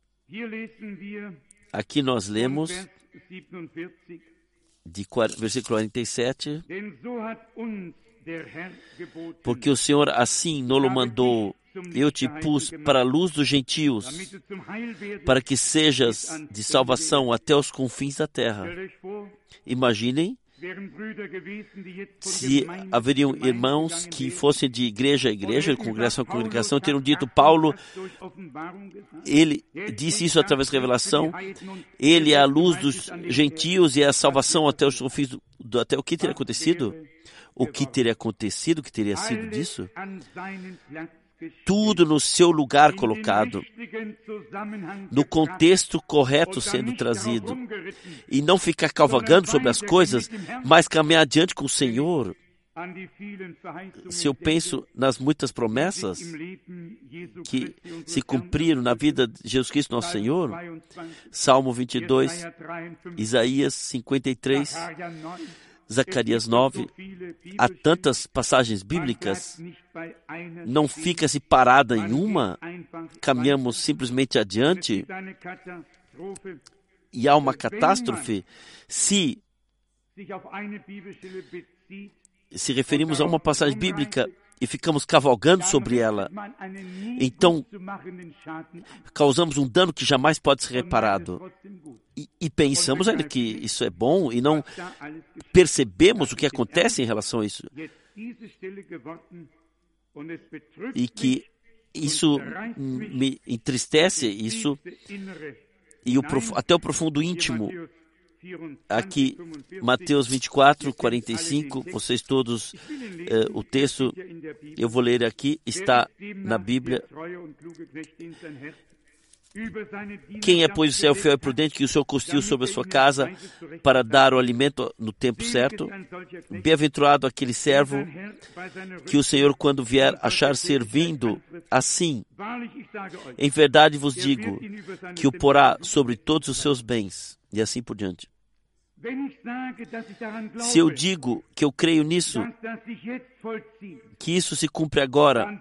aqui nós lemos, versículo 47, porque o Senhor assim nos mandou eu te pus para a luz dos gentios, para que sejas de salvação até os confins da terra. Imaginem se haveriam irmãos que fossem de igreja a igreja, de congregação a congregação, teriam dito, Paulo, ele disse isso através da revelação, ele é a luz dos gentios e é a salvação até os confins até o que teria acontecido? O que teria acontecido, o que teria sido disso? Tudo no seu lugar colocado, no contexto correto sendo trazido, e não ficar cavalgando sobre as coisas, mas caminhar adiante com o Senhor. Se eu penso nas muitas promessas que se cumpriram na vida de Jesus Cristo, nosso Senhor, Salmo 22, Isaías 53, Zacarias 9, há tantas passagens bíblicas, não fica-se parada em uma, caminhamos simplesmente adiante, e há uma catástrofe se referimos a uma passagem bíblica e ficamos cavalgando sobre ela, então causamos um dano que jamais pode ser reparado. E pensamos ainda que isso é bom e não percebemos o que acontece em relação a isso. E que isso me entristece, isso, e até o profundo íntimo. Aqui, Mateus 24, 45, vocês todos, o texto, eu vou ler aqui, está na Bíblia. Quem é, pois, o céu fiel e prudente, que o Senhor construiu sobre a sua casa para dar o alimento no tempo certo? Bem-aventurado aquele servo que o Senhor, quando vier, achar servindo assim. Em verdade vos digo que o porá sobre todos os seus bens, e assim por diante. Se eu digo que eu creio nisso, que isso se cumpre agora,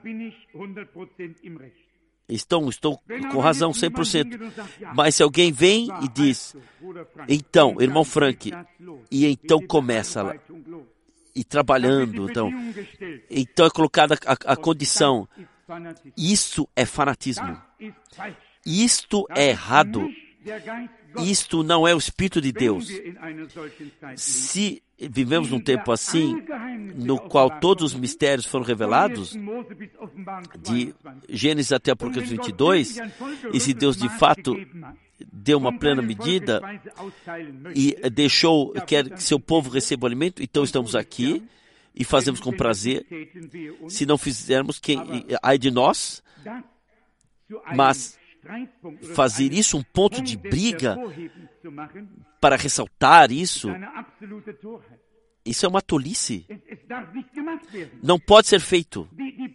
estou com razão 100%. Mas se alguém vem e diz, então, irmão Frank, e então começa lá, e trabalhando, então é colocada a condição, isto é fanatismo, isto é errado, isto não é o Espírito de Deus. Se vivemos num tempo assim, no qual todos os mistérios foram revelados, de Gênesis até Apocalipse 22, e se Deus de fato deu uma plena medida e quer que seu povo receba o alimento, então estamos aqui e fazemos com prazer. Se não fizermos, ai de nós, mas fazer isso um ponto de briga para ressaltar isso, isso é uma tolice. Não pode ser feito.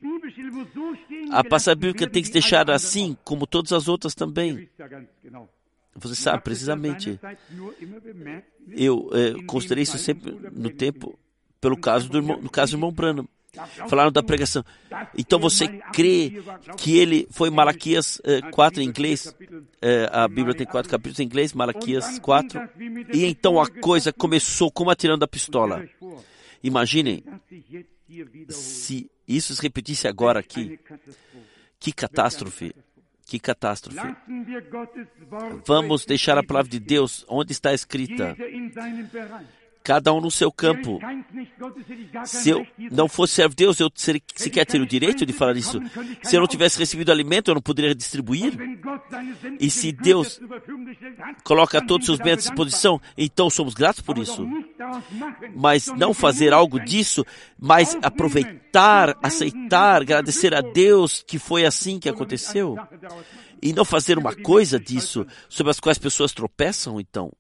A passagem bíblica tem que se deixar assim, como todas as outras também. Você sabe, precisamente. Eu considerei isso sempre no tempo, no caso do irmão Branham. Falaram da pregação. Então você crê que ele foi Malaquias 4 em inglês? A Bíblia tem 4 capítulos em inglês, Malaquias 4. E então a coisa começou como atirando a pistola. Imaginem se isso se repetisse agora aqui. Que catástrofe. Que catástrofe. Vamos deixar a palavra de Deus onde está escrita. Cada um no seu campo. Se eu não fosse servo de Deus, eu sequer teria o direito de falar isso. Se eu não tivesse recebido alimento, eu não poderia distribuir. E se Deus coloca todos os seus bens à disposição, então somos gratos por isso. Mas não fazer algo disso, mas aproveitar, aceitar, agradecer a Deus que foi assim que aconteceu. E não fazer uma coisa disso, sobre as quais as pessoas tropeçam, então.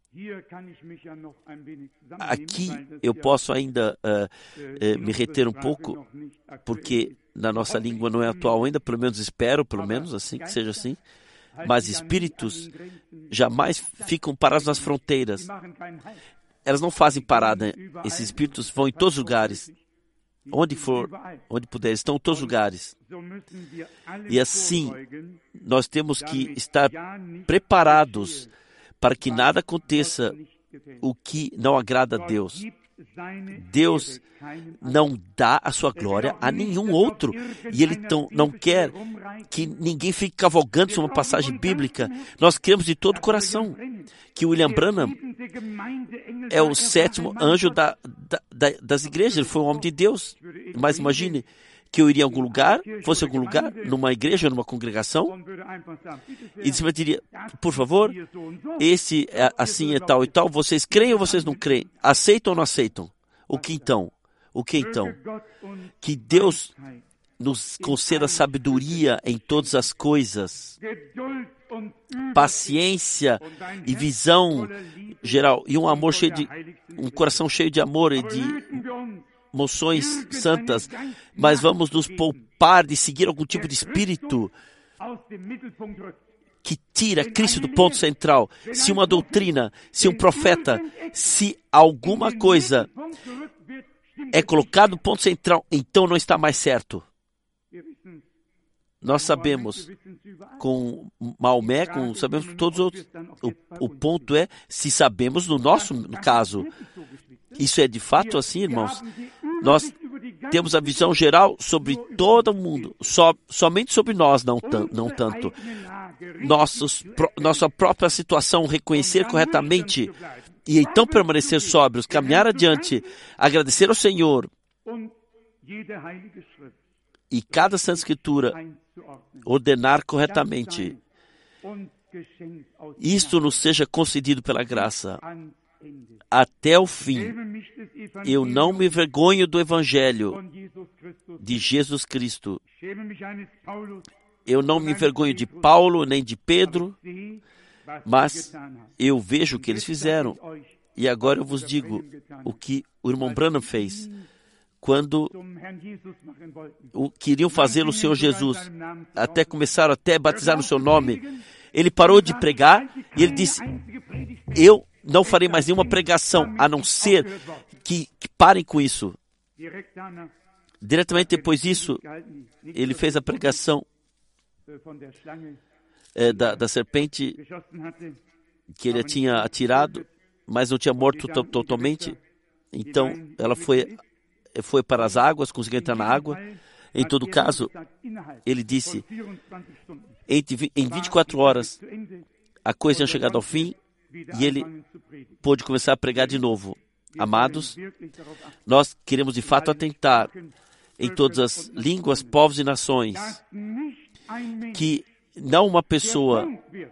Aqui eu posso ainda me reter um pouco, porque na nossa língua não é atual ainda, pelo menos espero, pelo menos assim, que seja assim. Mas espíritos jamais ficam parados nas fronteiras. Elas não fazem parada. Esses espíritos vão em todos os lugares. Onde puder, estão em todos os lugares. E assim, nós temos que estar preparados para que nada aconteça o que não agrada a Deus. Deus não dá a sua glória a nenhum outro. E Ele não quer que ninguém fique cavalgando sobre uma passagem bíblica. Nós cremos de todo o coração que William Branham é o 7º anjo das igrejas. Ele foi um homem de Deus. Mas imagine que eu iria a algum lugar, fosse a algum lugar, numa igreja, numa congregação, e você diria, por favor, esse é assim é tal e tal, vocês creem ou vocês não creem? Aceitam ou não aceitam? O que então? Que Deus nos conceda sabedoria em todas as coisas, paciência e visão geral, e um amor um coração cheio de amor e de emoções santas, mas vamos nos poupar de seguir algum tipo de espírito que tira Cristo do ponto central. Se uma doutrina, se um profeta, se alguma coisa é colocado no ponto central, então não está mais certo. Nós sabemos com Maomé, sabemos com todos os outros. O ponto é se sabemos no caso. Isso é de fato assim, irmãos? Nós temos a visão geral sobre todo mundo, somente sobre nós, não tanto. Nossa própria situação, reconhecer corretamente e então permanecer sóbrios, caminhar adiante, agradecer ao Senhor e cada Santa Escritura ordenar corretamente. Isto nos seja concedido pela graça. Até o fim, eu não me envergonho do Evangelho de Jesus Cristo. Eu não me envergonho de Paulo nem de Pedro, mas eu vejo o que eles fizeram. E agora eu vos digo o que o irmão Branham fez quando queriam fazer o Senhor Jesus. Começaram até a batizar no seu nome. Ele parou de pregar e ele disse, eu não farei mais nenhuma pregação, a não ser que parem com isso. Diretamente depois disso, ele fez a pregação da serpente que ele tinha atirado, mas não tinha morto totalmente. Então, ela foi para as águas, conseguiu entrar na água. Em todo caso, ele disse, em 24 horas, a coisa tinha chegado ao fim, e ele pôde começar a pregar de novo. Amados, nós queremos de fato atentar em todas as línguas, povos e nações, que não uma pessoa,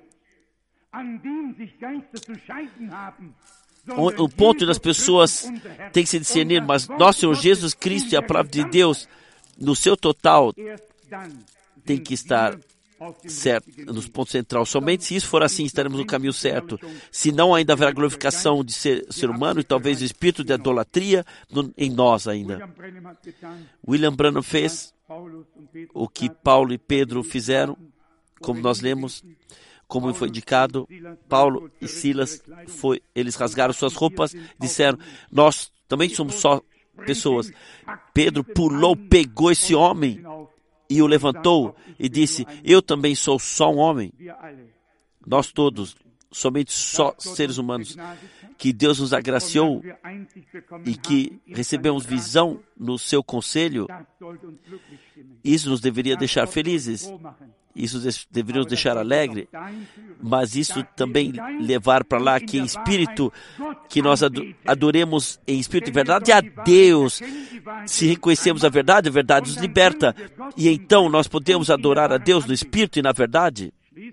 o ponto das pessoas tem que se discernir, mas nosso Senhor Jesus Cristo e a palavra de Deus, no seu total, tem que estar certo, nos pontos centrais. Somente se isso for assim, estaremos no caminho certo. Se não, ainda haverá glorificação de ser humano e talvez o espírito de idolatria em nós ainda. William Branham fez o que Paulo e Pedro fizeram, como nós lemos, como foi indicado. Paulo e Silas, eles rasgaram suas roupas, disseram, nós também somos só pessoas. Pedro pulou, pegou esse homem e o levantou e disse, eu também sou só um homem. Nós todos, somente só seres humanos, que Deus nos agraciou e que recebemos visão no seu conselho. Isso nos deveria deixar felizes. Isso deveria nos deixar alegre, mas isso também levar para lá que em espírito, que nós adoremos em espírito e verdade a Deus. Se reconhecemos a verdade nos liberta. E então nós podemos adorar a Deus no espírito e na verdade.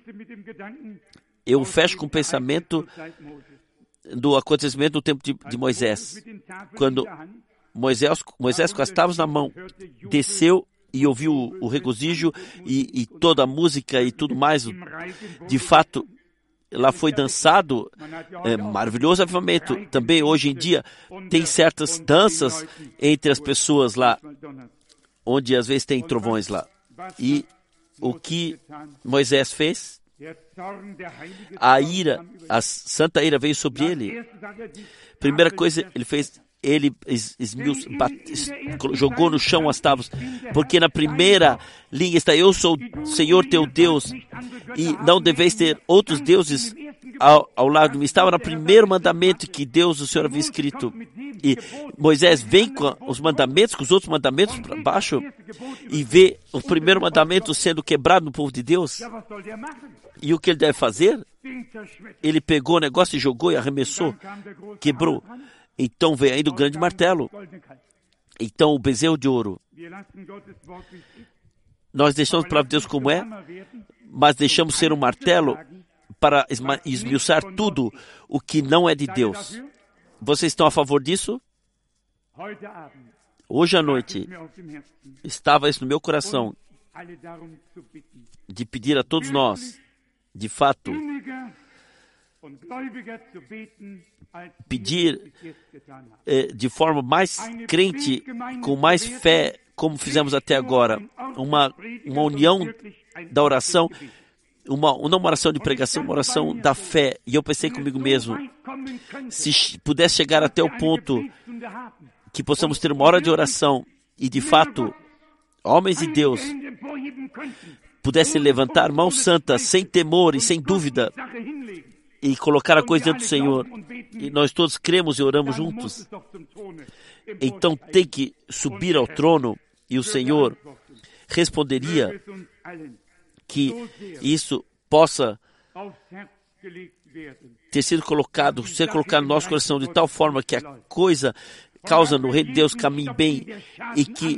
Eu fecho com o pensamento do acontecimento do tempo de Moisés. Quando Moisés com as tábuas na mão, desceu e ouviu o regozijo e toda a música e tudo mais. De fato, lá foi dançado, maravilhoso avivamento. Também hoje em dia tem certas danças entre as pessoas lá, onde às vezes tem trovões lá. E o que Moisés fez? A santa ira veio sobre ele. Primeira coisa ele fez, ele jogou no chão as tábuas, porque na primeira linha está, eu sou o Senhor teu Deus, e não deveis ter outros deuses ao lado de mim. Estava no primeiro mandamento que Deus, o Senhor, havia escrito. E Moisés vem com os mandamentos, com os outros mandamentos para baixo, e vê o primeiro mandamento sendo quebrado no povo de Deus. E o que ele deve fazer? Ele pegou o negócio e jogou e arremessou, quebrou. Então veio ainda o grande martelo. Então o bezerro de ouro. Nós deixamos a palavra de Deus como é, mas deixamos ser um martelo para esmiuçar tudo o que não é de Deus. Vocês estão a favor disso? Hoje à noite, estava isso no meu coração, de pedir a todos nós, de fato, pedir de forma mais crente, com mais fé, como fizemos até agora, uma união da oração, não uma oração de pregação, uma oração da fé. E eu pensei comigo mesmo, se pudesse chegar até o ponto que possamos ter uma hora de oração e, de fato, homens de Deus pudessem levantar mãos santas, sem temor e sem dúvida, e colocar a coisa diante do Senhor, e nós todos cremos e oramos juntos, então tem que subir ao trono, e o Senhor responderia que isso possa ser colocado no nosso coração de tal forma que a coisa causa no Reino de Deus caminhe bem, e que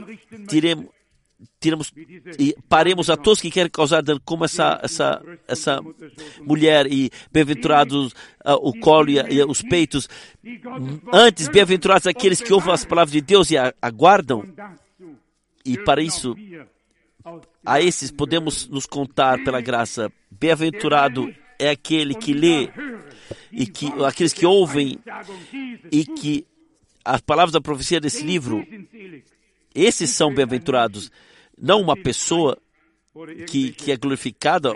paremos a todos que querem causar dano, como essa mulher, e bem-aventurados o colo e os peitos. Antes, bem-aventurados aqueles que ouvem as palavras de Deus e aguardam. E para isso, a esses podemos nos contar pela graça. Bem-aventurado é aquele que lê, e aqueles que ouvem, e que as palavras da profecia desse livro, esses são bem-aventurados. Não uma pessoa que é glorificada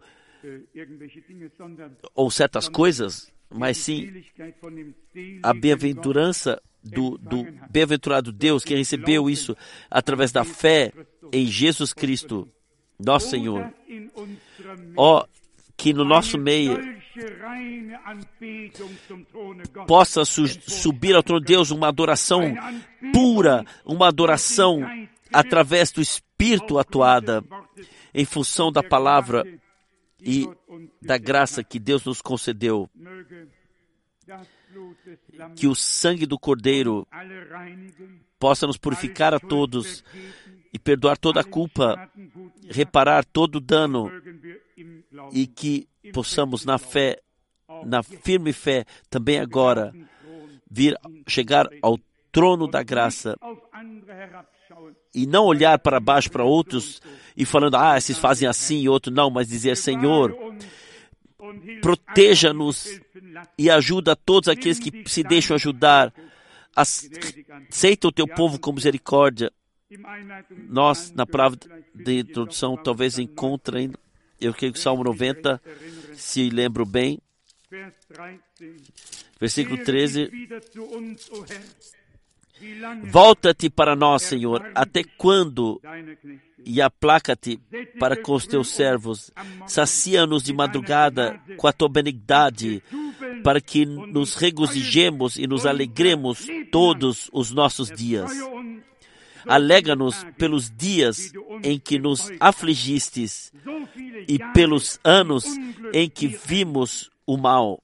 ou certas coisas, mas sim a bem-aventurança do bem-aventurado Deus, que recebeu isso através da fé em Jesus Cristo, nosso Senhor. Que no nosso meio possa subir ao trono de Deus uma adoração pura, uma adoração através do Espírito atuada, em função da palavra e da graça que Deus nos concedeu. Que o sangue do Cordeiro possa nos purificar a todos e perdoar toda a culpa, reparar todo o dano, e que possamos na firme fé, também agora, chegar ao trono da graça e não olhar para baixo para outros e falando, esses fazem assim e outro não, mas dizer, Senhor, proteja-nos e ajuda a todos aqueles que se deixam ajudar. Aceita o teu povo com misericórdia. Nós, na palavra de introdução, talvez encontrem, eu creio que Salmo 90, se lembro bem, versículo 13. Volta-te para nós, Senhor, até quando? E aplaca-te para com os teus servos. Sacia-nos de madrugada com a tua benignidade, para que nos regozijemos e nos alegremos todos os nossos dias. Alega-nos pelos dias em que nos afligistes e pelos anos em que vimos o mal.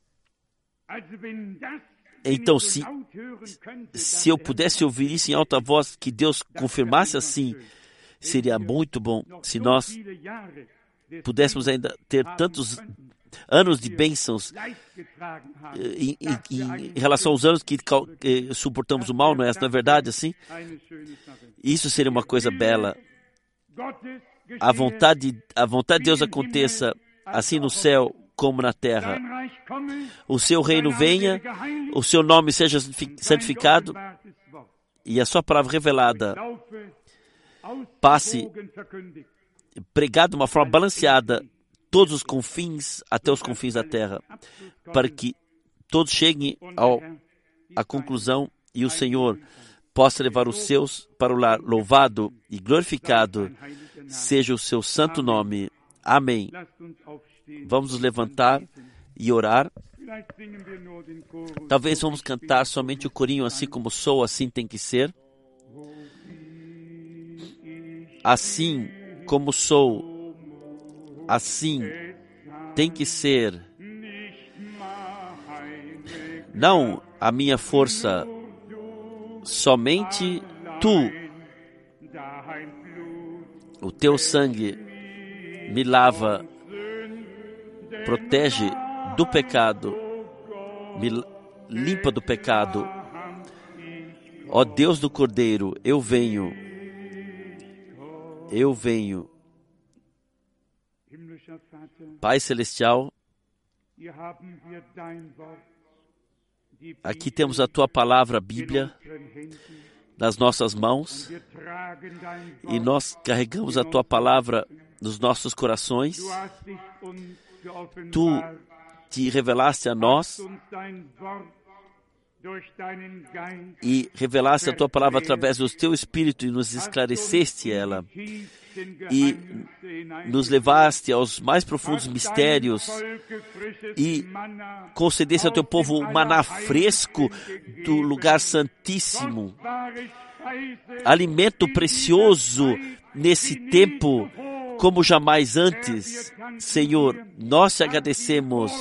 Então, se eu pudesse ouvir isso em alta voz, que Deus confirmasse assim, seria muito bom. Se nós pudéssemos ainda ter tantos anos de bênçãos em relação aos anos que suportamos o mal, não é verdade assim? Isso seria uma coisa bela. A vontade de Deus aconteça assim no céu como na terra. O seu reino venha, o seu nome seja santificado e a sua palavra revelada passe pregado de uma forma balanceada todos os confins, até os confins da terra, para que todos cheguem à conclusão e o Senhor possa levar os seus para o lar. Louvado e glorificado seja o seu santo nome. Amém. Vamos nos levantar e orar. Talvez vamos cantar somente o corinho, assim como sou, assim tem que ser. Assim como sou, assim tem que ser. Não a minha força, somente tu. O teu sangue me lava, protege do pecado, me limpa do pecado. Ó Deus do Cordeiro, eu venho. Eu venho. Pai Celestial, aqui temos a Tua palavra, a Bíblia, nas nossas mãos, e nós carregamos a Tua palavra nos nossos corações. Tu te revelaste a nós e revelaste a Tua palavra através do Teu Espírito e nos esclareceste ela e nos levaste aos mais profundos mistérios e concedeste ao Teu povo o maná fresco do lugar santíssimo, alimento precioso nesse tempo como jamais antes. Senhor, nós te agradecemos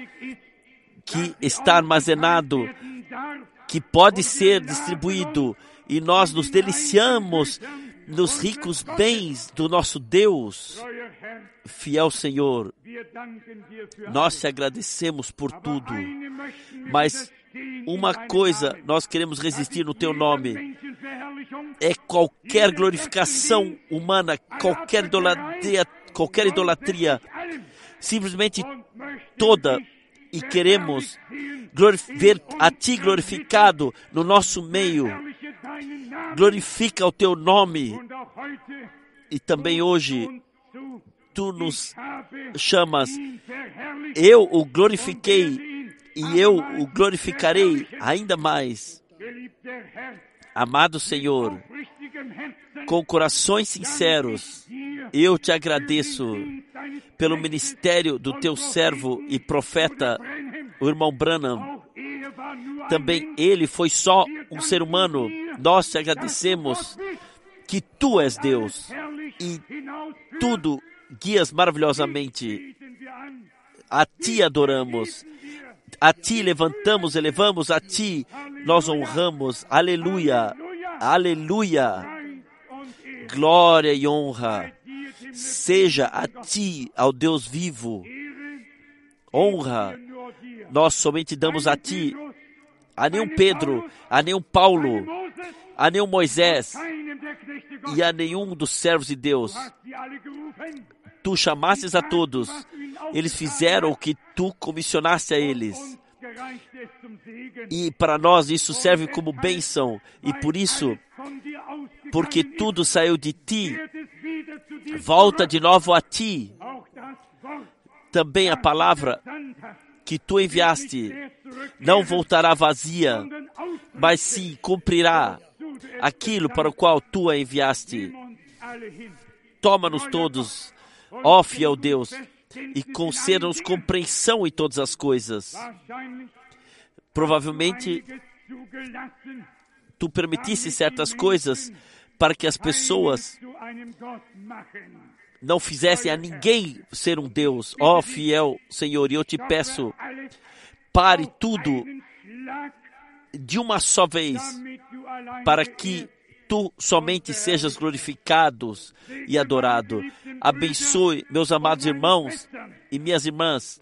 que está armazenado, que pode ser distribuído, e nós nos deliciamos nos ricos bens do nosso Deus. Fiel Senhor, nós te agradecemos por tudo, mas uma coisa nós queremos resistir no Teu nome, é qualquer glorificação humana, qualquer idolatria, simplesmente toda, e queremos ver a Ti glorificado no nosso meio. Glorifica o Teu nome. E também hoje, Tu nos chamas, eu o glorifiquei e eu o glorificarei ainda mais. Amado Senhor, com corações sinceros, eu te agradeço pelo ministério do Teu servo e profeta, o irmão Branham. Também ele foi só um ser humano. Nós te agradecemos que Tu és Deus e tudo guias maravilhosamente. A Ti adoramos, a Ti elevamos, a Ti nós honramos. Aleluia, aleluia. Glória e honra seja a Ti, ao Deus vivo. Honra nós somente damos a Ti, a nenhum Pedro, a nenhum Paulo, a nenhum Moisés e a nenhum dos servos de Deus. Tu chamastes a todos, eles fizeram o que Tu comissionaste a eles. E para nós isso serve como bênção, e por isso, porque tudo saiu de Ti, volta de novo a Ti. Também a palavra que Tu enviaste não voltará vazia, mas sim cumprirá aquilo para o qual Tu a enviaste. Toma-nos todos, ó fiel Deus, e conceda-nos compreensão em todas as coisas. Provavelmente, Tu permitisse certas coisas para que as pessoas não fizessem a ninguém ser um Deus. Ó fiel Senhor, e eu te peço, pare tudo de uma só vez, para que Tu somente sejas glorificado e adorado. Abençoe meus amados irmãos e minhas irmãs,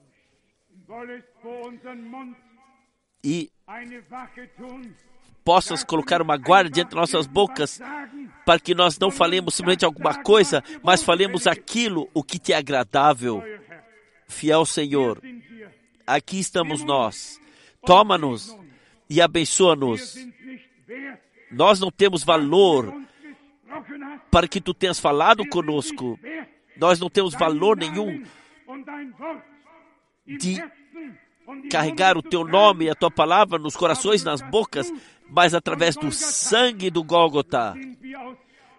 e possas colocar uma guarda diante de nossas bocas, para que nós não falemos simplesmente alguma coisa, mas falemos aquilo o que Te é agradável. Fiel Senhor, aqui estamos nós. Toma-nos e abençoa-nos. Nós não temos valor para que Tu tenhas falado conosco. Nós não temos valor nenhum de carregar o Teu nome e a Tua palavra nos corações, nas bocas, mas através do sangue do Gólgota.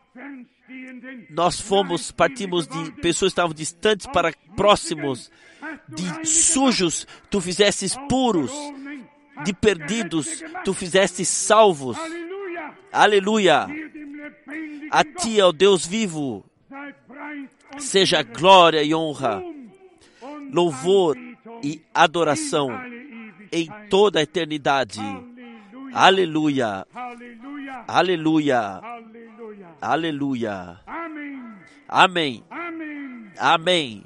Nós partimos de pessoas que estavam distantes para próximos, De sujos, tu fizestes puros. De perdidos, tu fizestes salvos. Aleluia! A ti, ó Deus vivo, seja glória e honra, louvor e adoração em toda a eternidade. Aleluia! Aleluia! Aleluia! Amém! Amém!